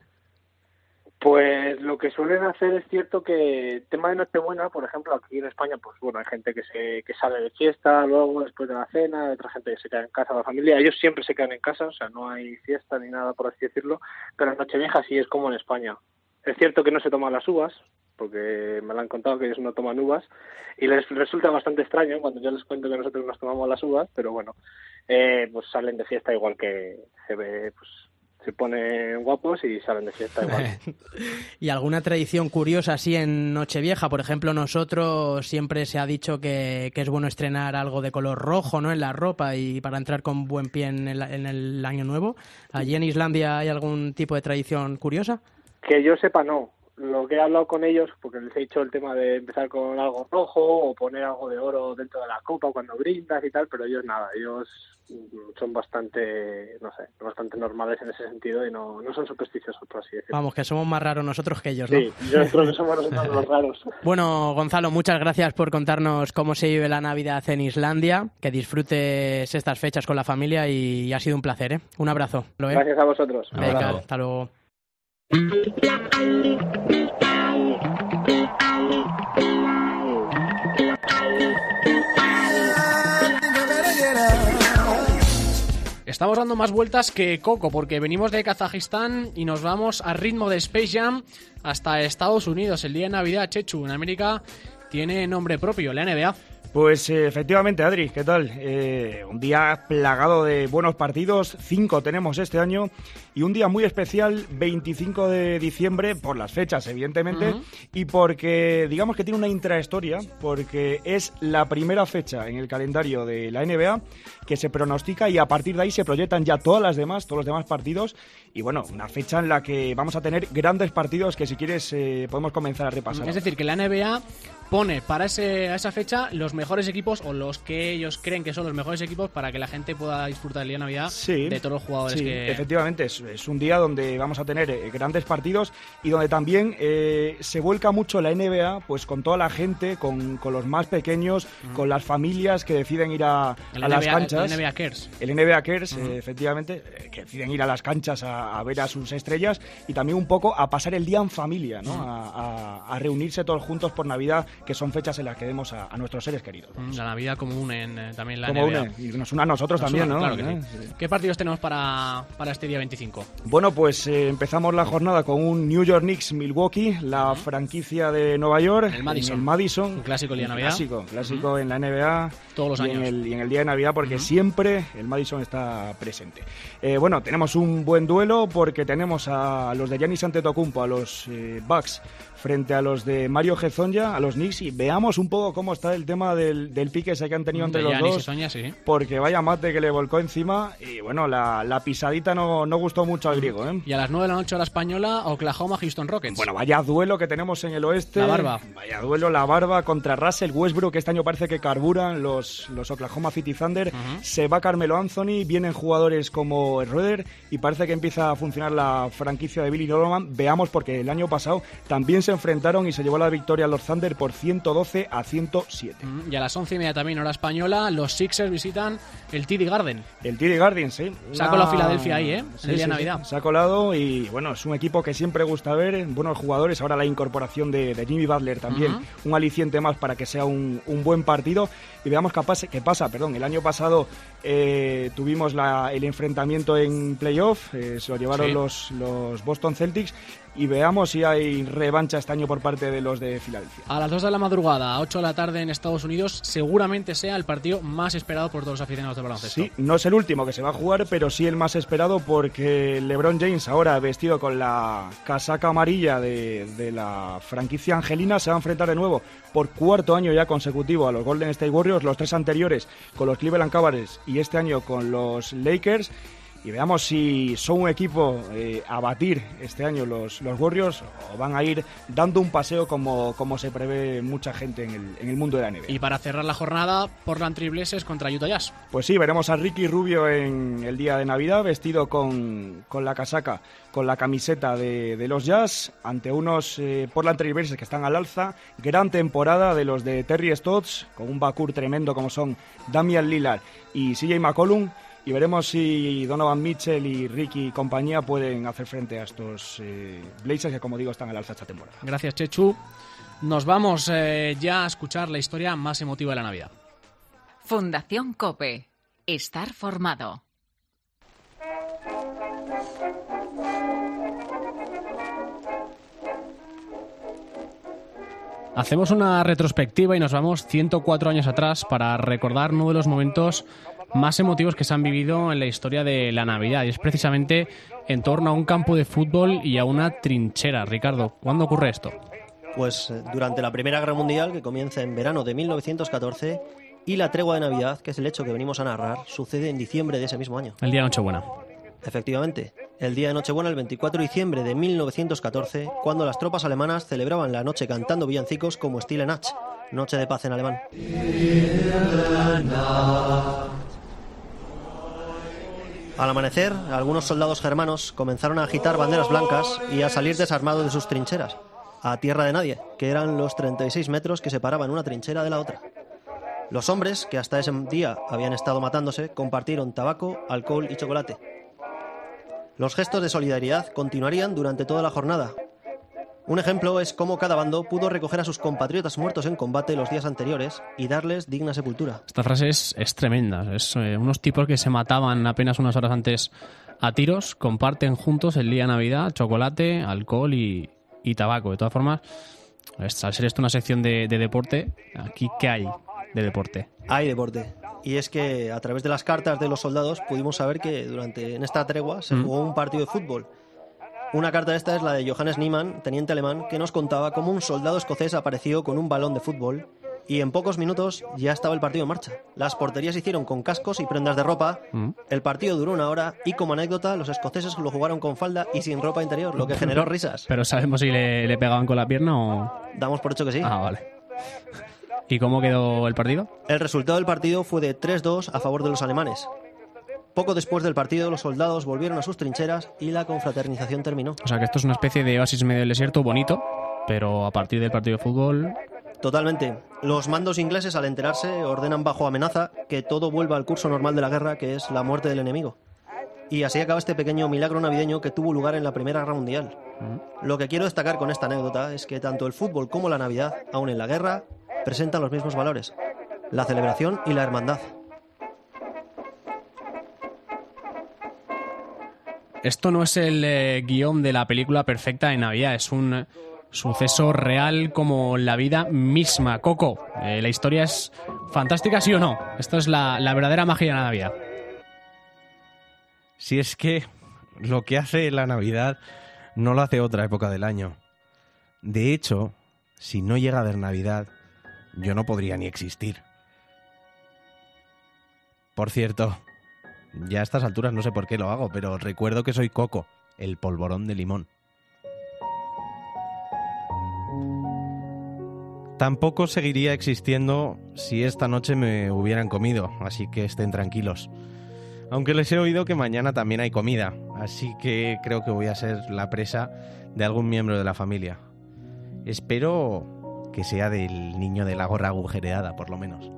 Pues lo que suelen hacer es cierto que el tema de Nochebuena, por ejemplo, aquí en España, pues bueno, hay gente que sale de fiesta luego después de la cena, hay otra gente que se queda en casa, la familia, ellos siempre se quedan en casa, o sea, no hay fiesta ni nada, por así decirlo, pero en Nochevieja sí es como en España. Es cierto que no se toman las uvas, porque me lo han contado que ellos no toman uvas, y les resulta bastante extraño cuando yo les cuento que nosotros nos tomamos las uvas, pero bueno, pues salen de fiesta igual que se ve, pues se ponen guapos y salen de fiesta igual. ¿Y alguna tradición curiosa así en Nochevieja? Por ejemplo, nosotros siempre se ha dicho que es bueno estrenar algo de color rojo, ¿no?, en la ropa y para entrar con buen pie en el año nuevo. ¿Allí en Islandia hay algún tipo de tradición curiosa? Que yo sepa, no. Lo que he hablado con ellos, porque les he dicho el tema de empezar con algo rojo o poner algo de oro dentro de la copa cuando brindas y tal, pero ellos nada, ellos son bastante normales en ese sentido y no son supersticiosos, por así decirlo. Vamos, que somos más raros nosotros que ellos, ¿no? Sí, yo creo que somos nosotros los raros. Bueno, Gonzalo, muchas gracias por contarnos cómo se vive la Navidad en Islandia, que disfrutes estas fechas con la familia y ha sido un placer, ¿eh? Un abrazo. Gracias a vosotros. Venga, hasta luego. Estamos dando más vueltas que Coco porque venimos de Kazajistán y nos vamos a ritmo de Space Jam hasta Estados Unidos. El día de Navidad, Chechu, en América tiene nombre propio, la NBA. Pues efectivamente, Adri, ¿qué tal? Un día plagado de buenos partidos, 5 tenemos este año Y un día muy especial, 25 de diciembre, por las fechas, evidentemente, y porque, digamos que tiene una intrahistoria, porque es la primera fecha en el calendario de la NBA que se pronostica y a partir de ahí se proyectan ya todos los demás partidos. Y bueno, una fecha en la que vamos a tener grandes partidos que si quieres podemos comenzar a repasar. Es decir, que la NBA pone para esa fecha los mejores equipos o los que ellos creen que son los mejores equipos para que la gente pueda disfrutar el día de Navidad de todos los jugadores que... Efectivamente, es un día donde vamos a tener grandes partidos y donde también se vuelca mucho la NBA pues con toda la gente, con los más pequeños, con las familias que deciden ir a las canchas. El NBA Cares. El NBA Cares, efectivamente, que deciden ir a las canchas a ver a sus estrellas y también un poco a pasar el día en familia, ¿no? A reunirse todos juntos por Navidad, que son fechas en las que vemos a nuestros seres queridos. La Navidad como unen también la como NBA. Une, y nos une a nosotros también, ¿no? Claro que sí. ¿Qué partidos tenemos para este día 25? Bueno, pues empezamos la jornada con un New York Knicks-Milwaukee, la franquicia de Nueva York, el Madison. Un clásico el día de Navidad. Clásico en la NBA. Todos los años. Y en el día de Navidad, porque siempre el Madison está presente. Bueno, tenemos un buen duelo porque tenemos a los de Giannis Antetokounmpo, a los Bucks, frente a los de Mario Hezonja, a los Knicks, y veamos un poco cómo está el tema del pique ese que han tenido entre los Giannis dos, Hezonja, sí. porque vaya mate que le volcó encima, y bueno, la pisadita no gustó mucho al griego, ¿eh? Y a las 9 de la noche a la española, Oklahoma-Houston Rockets. Bueno, vaya duelo que tenemos en el oeste. La barba. Vaya duelo, la barba contra Russell Westbrook, que este año parece que carburan los Oklahoma City Thunder. Se va Carmelo Anthony, vienen jugadores como Schroeder y parece que empieza a funcionar la franquicia de Billy Donovan. Veamos, porque el año pasado también se enfrentaron y se llevó la victoria a los Thunder por 112-107. Y a las 11:30 también hora española, los Sixers visitan el TD Garden. El TD Garden, sí. Se ha colado Filadelfia ahí, ¿eh? Sí, el día de sí, Navidad. Se ha colado y bueno, es un equipo que siempre gusta ver, buenos jugadores. Ahora la incorporación de Jimmy Butler también, un aliciente más para que sea un buen partido. Y veamos qué pasa. El año pasado tuvimos el enfrentamiento en playoff, se lo llevaron los Boston Celtics, y veamos si hay revancha este año por parte de los de Filadelfia. A las 2 de la madrugada, 8 de la tarde en Estados Unidos, seguramente sea el partido más esperado por todos los aficionados de baloncesto. Sí, no es el último que se va a jugar, pero sí el más esperado, porque LeBron James, ahora vestido con la casaca amarilla de la franquicia angelina, se va a enfrentar de nuevo por cuarto año ya consecutivo a los Golden State Warriors, los 3 anteriores con los Cleveland Cavaliers y este año con los Lakers. Y veamos si son un equipo a batir este año los Warriors, o van a ir dando un paseo como se prevé mucha gente en el mundo de la NBA. Y para cerrar la jornada, Portland Trail Blazers contra Utah Jazz. Pues sí, veremos a Ricky Rubio en el día de Navidad, vestido con la casaca, con la camiseta de los Jazz, ante unos Portland Trail Blazers que están al alza. Gran temporada de los de Terry Stotts, con un backcourt tremendo como son Damian Lillard y CJ McCollum. Y veremos si Donovan Mitchell y Ricky y compañía pueden hacer frente a estos Blazers que, como digo, están al alza esta temporada. Gracias, Chechu. Nos vamos ya a escuchar la historia más emotiva de la Navidad. Fundación COPE. Estar formado. Hacemos una retrospectiva y nos vamos 104 años atrás para recordar uno de los momentos más emotivos que se han vivido en la historia de la Navidad, y es precisamente en torno a un campo de fútbol y a una trinchera. Ricardo, ¿cuándo ocurre esto? Pues durante la Primera Guerra Mundial, que comienza en verano de 1914, y la tregua de Navidad, que es el hecho que venimos a narrar, sucede en diciembre de ese mismo año. El día de Nochebuena. Efectivamente, el día de Nochebuena, el 24 de diciembre de 1914, cuando las tropas alemanas celebraban la noche cantando villancicos como Stille Nacht, Noche de Paz en alemán. Al amanecer, algunos soldados germanos comenzaron a agitar banderas blancas y a salir desarmados de sus trincheras, a tierra de nadie, que eran los 36 metros que separaban una trinchera de la otra. Los hombres, que hasta ese día habían estado matándose, compartieron tabaco, alcohol y chocolate. Los gestos de solidaridad continuarían durante toda la jornada. Un ejemplo es cómo cada bando pudo recoger a sus compatriotas muertos en combate los días anteriores y darles digna sepultura. Esta frase es tremenda. Es unos tipos que se mataban apenas unas horas antes a tiros, comparten juntos el día de Navidad chocolate, alcohol y tabaco. De todas formas, al ser esto una sección de deporte, ¿aquí qué hay de deporte? Hay deporte. Y es que a través de las cartas de los soldados pudimos saber que en esta tregua se jugó un partido de fútbol. Una carta esta es la de Johannes Niemann, teniente alemán, que nos contaba cómo un soldado escocés apareció con un balón de fútbol y en pocos minutos ya estaba el partido en marcha. Las porterías se hicieron con cascos y prendas de ropa, el partido duró 1 hora y como anécdota los escoceses lo jugaron con falda y sin ropa interior, lo que generó risas. ¿Pero sabemos si le pegaban con la pierna o...? Damos por hecho que sí. Ah, vale. ¿Y cómo quedó el partido? El resultado del partido fue de 3-2 a favor de los alemanes. Poco después del partido, los soldados volvieron a sus trincheras y la confraternización terminó. O sea que esto es una especie de oasis medio del desierto bonito, pero a partir del partido de fútbol... Totalmente. Los mandos ingleses, al enterarse, ordenan bajo amenaza que todo vuelva al curso normal de la guerra, que es la muerte del enemigo. Y así acaba este pequeño milagro navideño que tuvo lugar en la Primera Guerra Mundial. Lo que quiero destacar con esta anécdota es que tanto el fútbol como la Navidad, aun en la guerra, presentan los mismos valores: la celebración y la hermandad. Esto no es el guión de la película perfecta de Navidad, es un suceso real como la vida misma. Coco, ¿la historia es fantástica, sí o no? Esto es la verdadera magia de la Navidad. Si es que lo que hace la Navidad no lo hace otra época del año. De hecho, si no llega a haber Navidad, yo no podría ni existir. Por cierto, ya a estas alturas no sé por qué lo hago, pero recuerdo que soy Coco, el polvorón de limón. Tampoco seguiría existiendo si esta noche me hubieran comido, así que estén tranquilos. Aunque les he oído que mañana también hay comida, así que creo que voy a ser la presa de algún miembro de la familia. Espero que sea del niño de la gorra agujereada, por lo menos.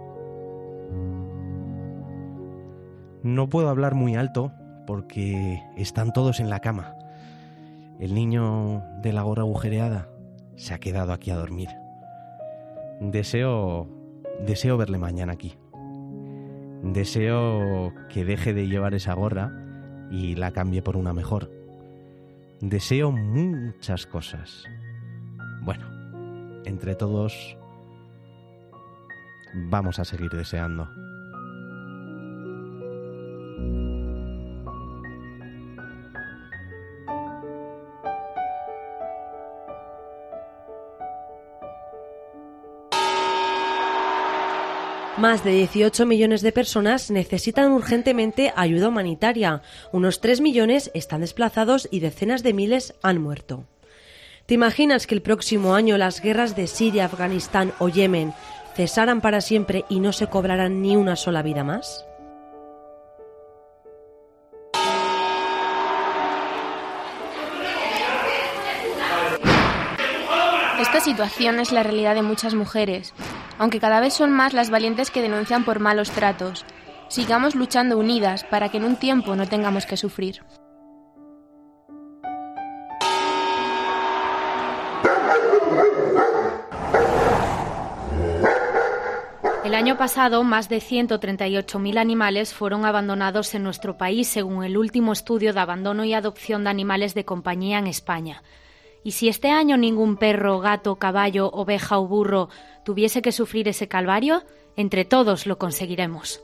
No puedo hablar muy alto porque están todos en la cama. El niño de la gorra agujereada se ha quedado aquí a dormir. Deseo verle mañana aquí. Deseo que deje de llevar esa gorra y la cambie por una mejor. Deseo muchas cosas. Bueno, entre todos vamos a seguir deseando. Más de 18 millones de personas necesitan urgentemente ayuda humanitaria. Unos 3 millones están desplazados y decenas de miles han muerto. ¿Te imaginas que el próximo año las guerras de Siria, Afganistán o Yemen cesaran para siempre y no se cobraran ni una sola vida más? Esta situación es la realidad de muchas mujeres, aunque cada vez son más las valientes que denuncian por malos tratos. Sigamos luchando unidas para que en un tiempo no tengamos que sufrir. El año pasado, más de 138.000 animales fueron abandonados en nuestro país, según el último estudio de abandono y adopción de animales de compañía en España. Y si este año ningún perro, gato, caballo, oveja o burro tuviese que sufrir ese calvario, entre todos lo conseguiremos.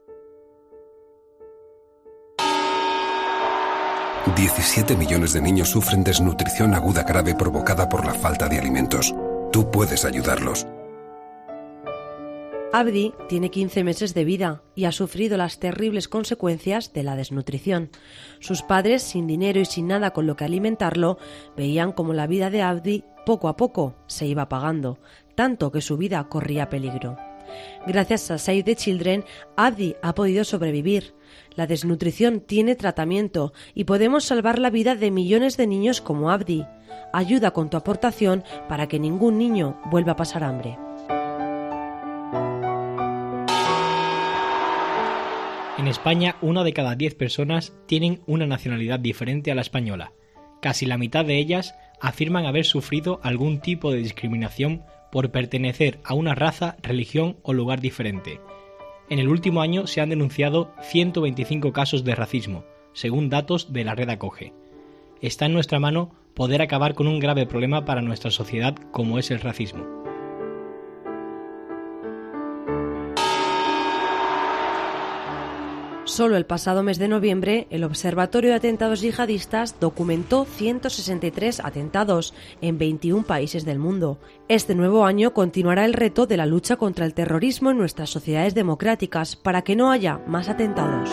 17 millones de niños sufren desnutrición aguda grave provocada por la falta de alimentos. Tú puedes ayudarlos. Abdi tiene 15 meses de vida y ha sufrido las terribles consecuencias de la desnutrición. Sus padres, sin dinero y sin nada con lo que alimentarlo, veían como la vida de Abdi poco a poco se iba apagando, tanto que su vida corría peligro. Gracias a Save the Children, Abdi ha podido sobrevivir. La desnutrición tiene tratamiento y podemos salvar la vida de millones de niños como Abdi. Ayuda con tu aportación para que ningún niño vuelva a pasar hambre. En España, 1 de cada 10 personas tienen una nacionalidad diferente a la española. Casi la mitad de ellas afirman haber sufrido algún tipo de discriminación por pertenecer a una raza, religión o lugar diferente. En el último año se han denunciado 125 casos de racismo, según datos de la red Acoge. Está en nuestra mano poder acabar con un grave problema para nuestra sociedad como es el racismo. Solo el pasado mes de noviembre, el Observatorio de Atentados Yihadistas documentó 163 atentados en 21 países del mundo. Este nuevo año continuará el reto de la lucha contra el terrorismo en nuestras sociedades democráticas para que no haya más atentados.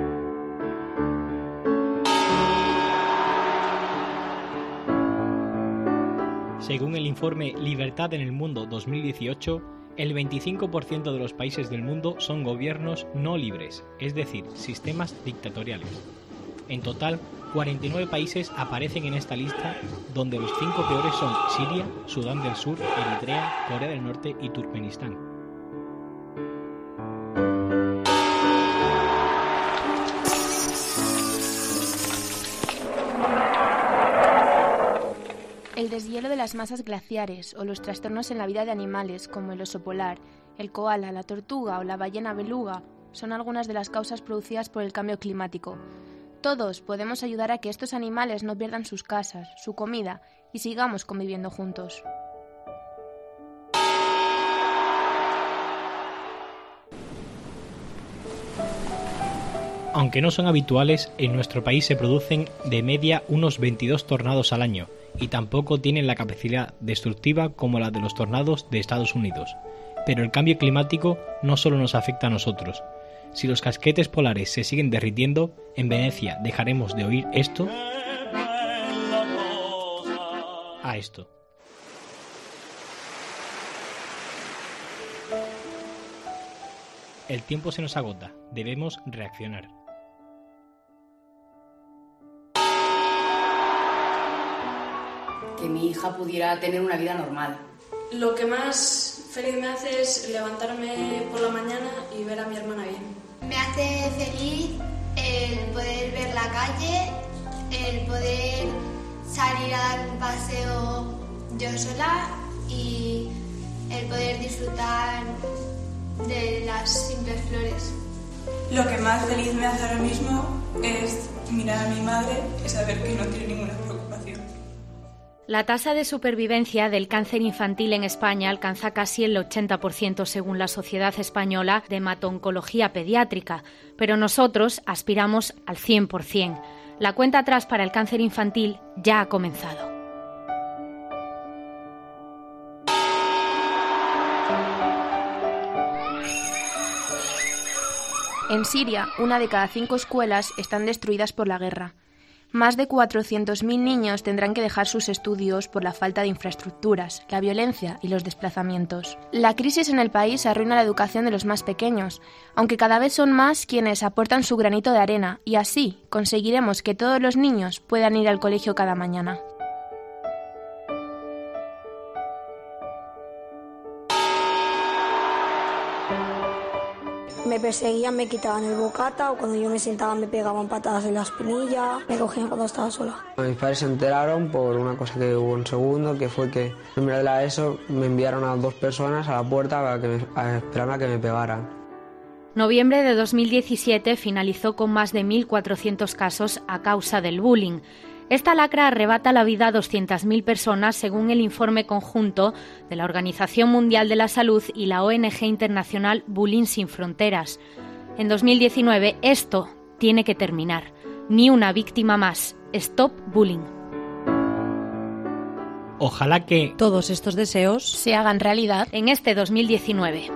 Según el informe Libertad en el Mundo 2018, el 25% de los países del mundo son gobiernos no libres, es decir, sistemas dictatoriales. En total, 49 países aparecen en esta lista, donde los 5 peores son Siria, Sudán del Sur, Eritrea, Corea del Norte y Turkmenistán. El deshielo de las masas glaciares o los trastornos en la vida de animales como el oso polar, el koala, la tortuga o la ballena beluga son algunas de las causas producidas por el cambio climático. Todos podemos ayudar a que estos animales no pierdan sus casas, su comida y sigamos conviviendo juntos. Aunque no son habituales, en nuestro país se producen de media unos 22 tornados al año y tampoco tienen la capacidad destructiva como la de los tornados de Estados Unidos. Pero el cambio climático no solo nos afecta a nosotros. Si los casquetes polares se siguen derritiendo, en Venecia dejaremos de oír esto a esto. El tiempo se nos agota, debemos reaccionar. Que mi hija pudiera tener una vida normal. Lo que más feliz me hace es levantarme por la mañana y ver a mi hermana bien. Me hace feliz el poder ver la calle, el poder salir a dar un paseo yo sola y el poder disfrutar de las simples flores. Lo que más feliz me hace ahora mismo es mirar a mi madre y saber que no tiene ninguna preocupación. La tasa de supervivencia del cáncer infantil en España alcanza casi el 80% según la Sociedad Española de Hemato-Oncología Pediátrica, pero nosotros aspiramos al 100%. La cuenta atrás para el cáncer infantil ya ha comenzado. En Siria, 1 de cada 5 escuelas están destruidas por la guerra. Más de 400.000 niños tendrán que dejar sus estudios por la falta de infraestructuras, la violencia y los desplazamientos. La crisis en el país arruina la educación de los más pequeños, aunque cada vez son más quienes aportan su granito de arena y así conseguiremos que todos los niños puedan ir al colegio cada mañana. Me perseguían, me quitaban el bocata o cuando yo me sentaba me pegaban patadas en la espinilla, me cogían cuando estaba sola. Mis padres se enteraron por una cosa que hubo en segundo, que fue que en primero de la ESO me enviaron a 2 personas a la puerta a esperarme a que me pegaran. Noviembre de 2017 finalizó con más de 1.400 casos a causa del bullying. Esta lacra arrebata la vida a 200.000 personas según el informe conjunto de la Organización Mundial de la Salud y la ONG internacional Bullying Sin Fronteras. En 2019 esto tiene que terminar. Ni una víctima más. Stop Bullying. Ojalá que todos estos deseos se hagan realidad en este 2019.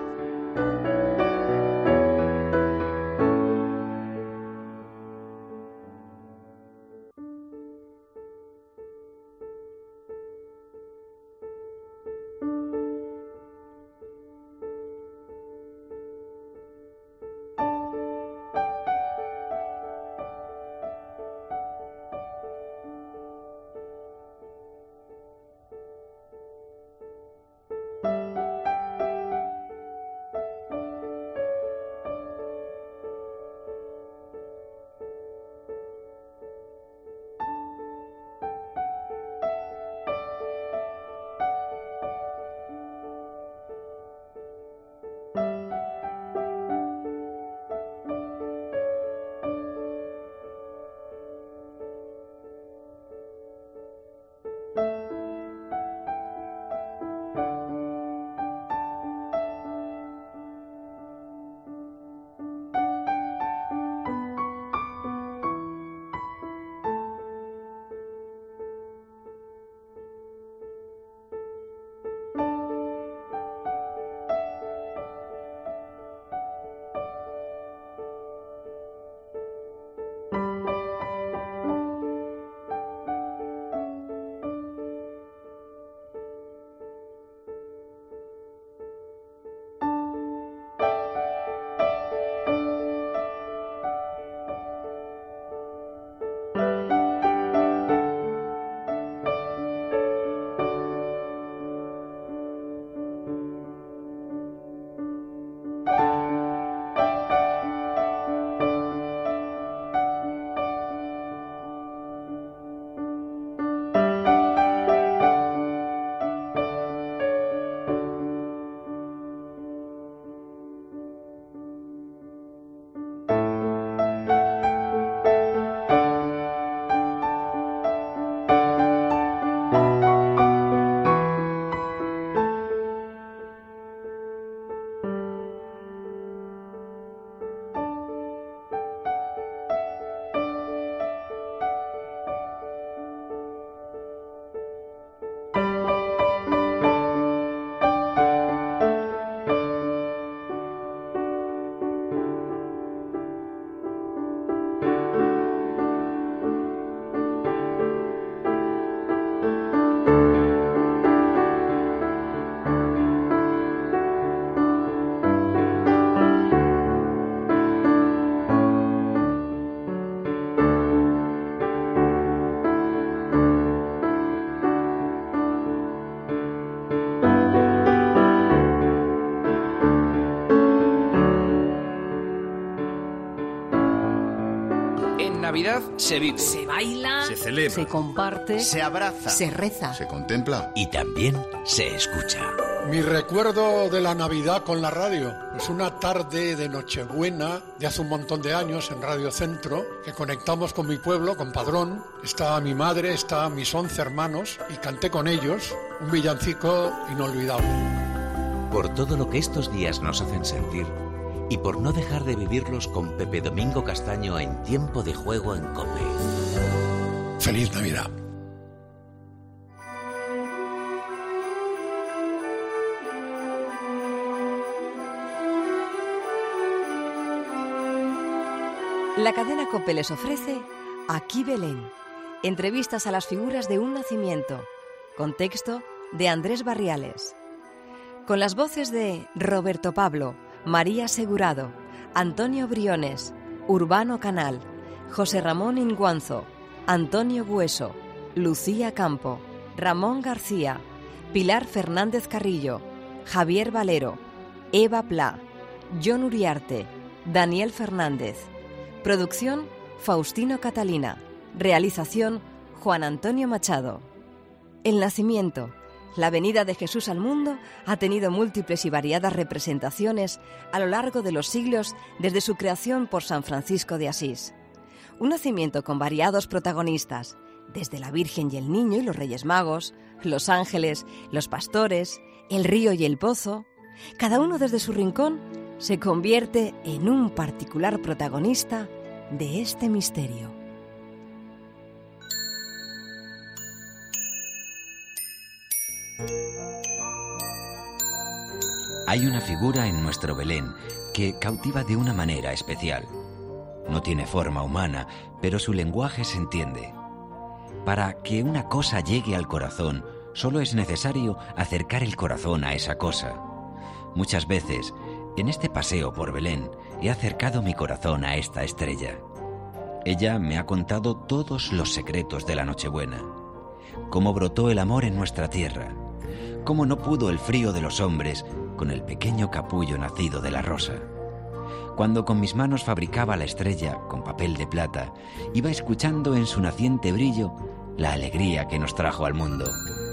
Navidad se vive, se baila, se celebra, se comparte, se abraza, se reza, se contempla y también se escucha. Mi recuerdo de la Navidad con la radio es una tarde de Nochebuena de hace un montón de años en Radio Centro, que conectamos con mi pueblo, con Padrón. Estaba mi madre, estaban mis 11 hermanos y canté con ellos un villancico inolvidable. Por todo lo que estos días nos hacen sentir y por no dejar de vivirlos con Pepe Domingo Castaño en Tiempo de Juego en COPE. ¡Feliz Navidad! La cadena COPE les ofrece Aquí Belén. Entrevistas a las figuras de un nacimiento. Con texto de Andrés Barriales. Con las voces de Roberto Pablo, María Segurado, Antonio Briones, Urbano Canal, José Ramón Inguanzo, Antonio Bueso, Lucía Campo, Ramón García, Pilar Fernández Carrillo, Javier Valero, Eva Pla, John Uriarte, Daniel Fernández. Producción Faustino Catalina. Realización Juan Antonio Machado. El nacimiento, la venida de Jesús al mundo, ha tenido múltiples y variadas representaciones a lo largo de los siglos desde su creación por San Francisco de Asís. Un nacimiento con variados protagonistas, desde la Virgen y el Niño y los Reyes Magos, los ángeles, los pastores, el río y el pozo. Cada uno desde su rincón se convierte en un particular protagonista de este misterio. Hay una figura en nuestro Belén que cautiva de una manera especial. No tiene forma humana, pero su lenguaje se entiende. Para que una cosa llegue al corazón, solo es necesario acercar el corazón a esa cosa. Muchas veces, en este paseo por Belén, he acercado mi corazón a esta estrella. Ella me ha contado todos los secretos de la Nochebuena. Cómo brotó el amor en nuestra tierra. Cómo no pudo el frío de los hombres con el pequeño capullo nacido de la rosa. Cuando con mis manos fabricaba la estrella con papel de plata, iba escuchando en su naciente brillo la alegría que nos trajo al mundo.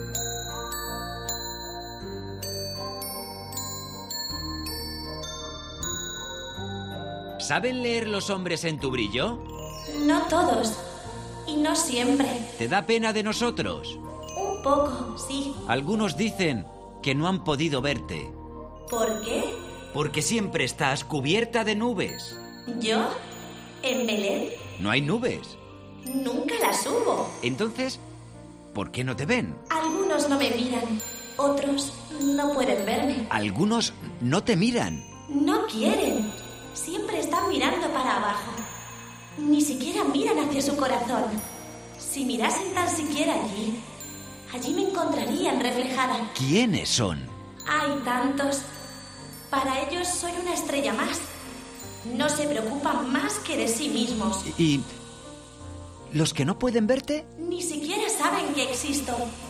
¿Saben leer los hombres en tu brillo? No todos, y no siempre. ¿Te da pena de nosotros? Un poco, sí. Algunos dicen que no han podido verte. ¿Por qué? Porque siempre estás cubierta de nubes. ¿Yo? ¿En Belén? No hay nubes. Nunca las hubo. Entonces, ¿por qué no te ven? Algunos no me miran, otros no pueden verme. Algunos no te miran. No quieren. Siempre están mirando para abajo. Ni siquiera miran hacia su corazón. Si mirasen tan siquiera allí me encontrarían reflejada. ¿Quiénes son? Hay tantos. Para ellos soy una estrella más. No se preocupan más que de sí mismos. ¿Y los que no pueden verte? Ni siquiera saben que existo.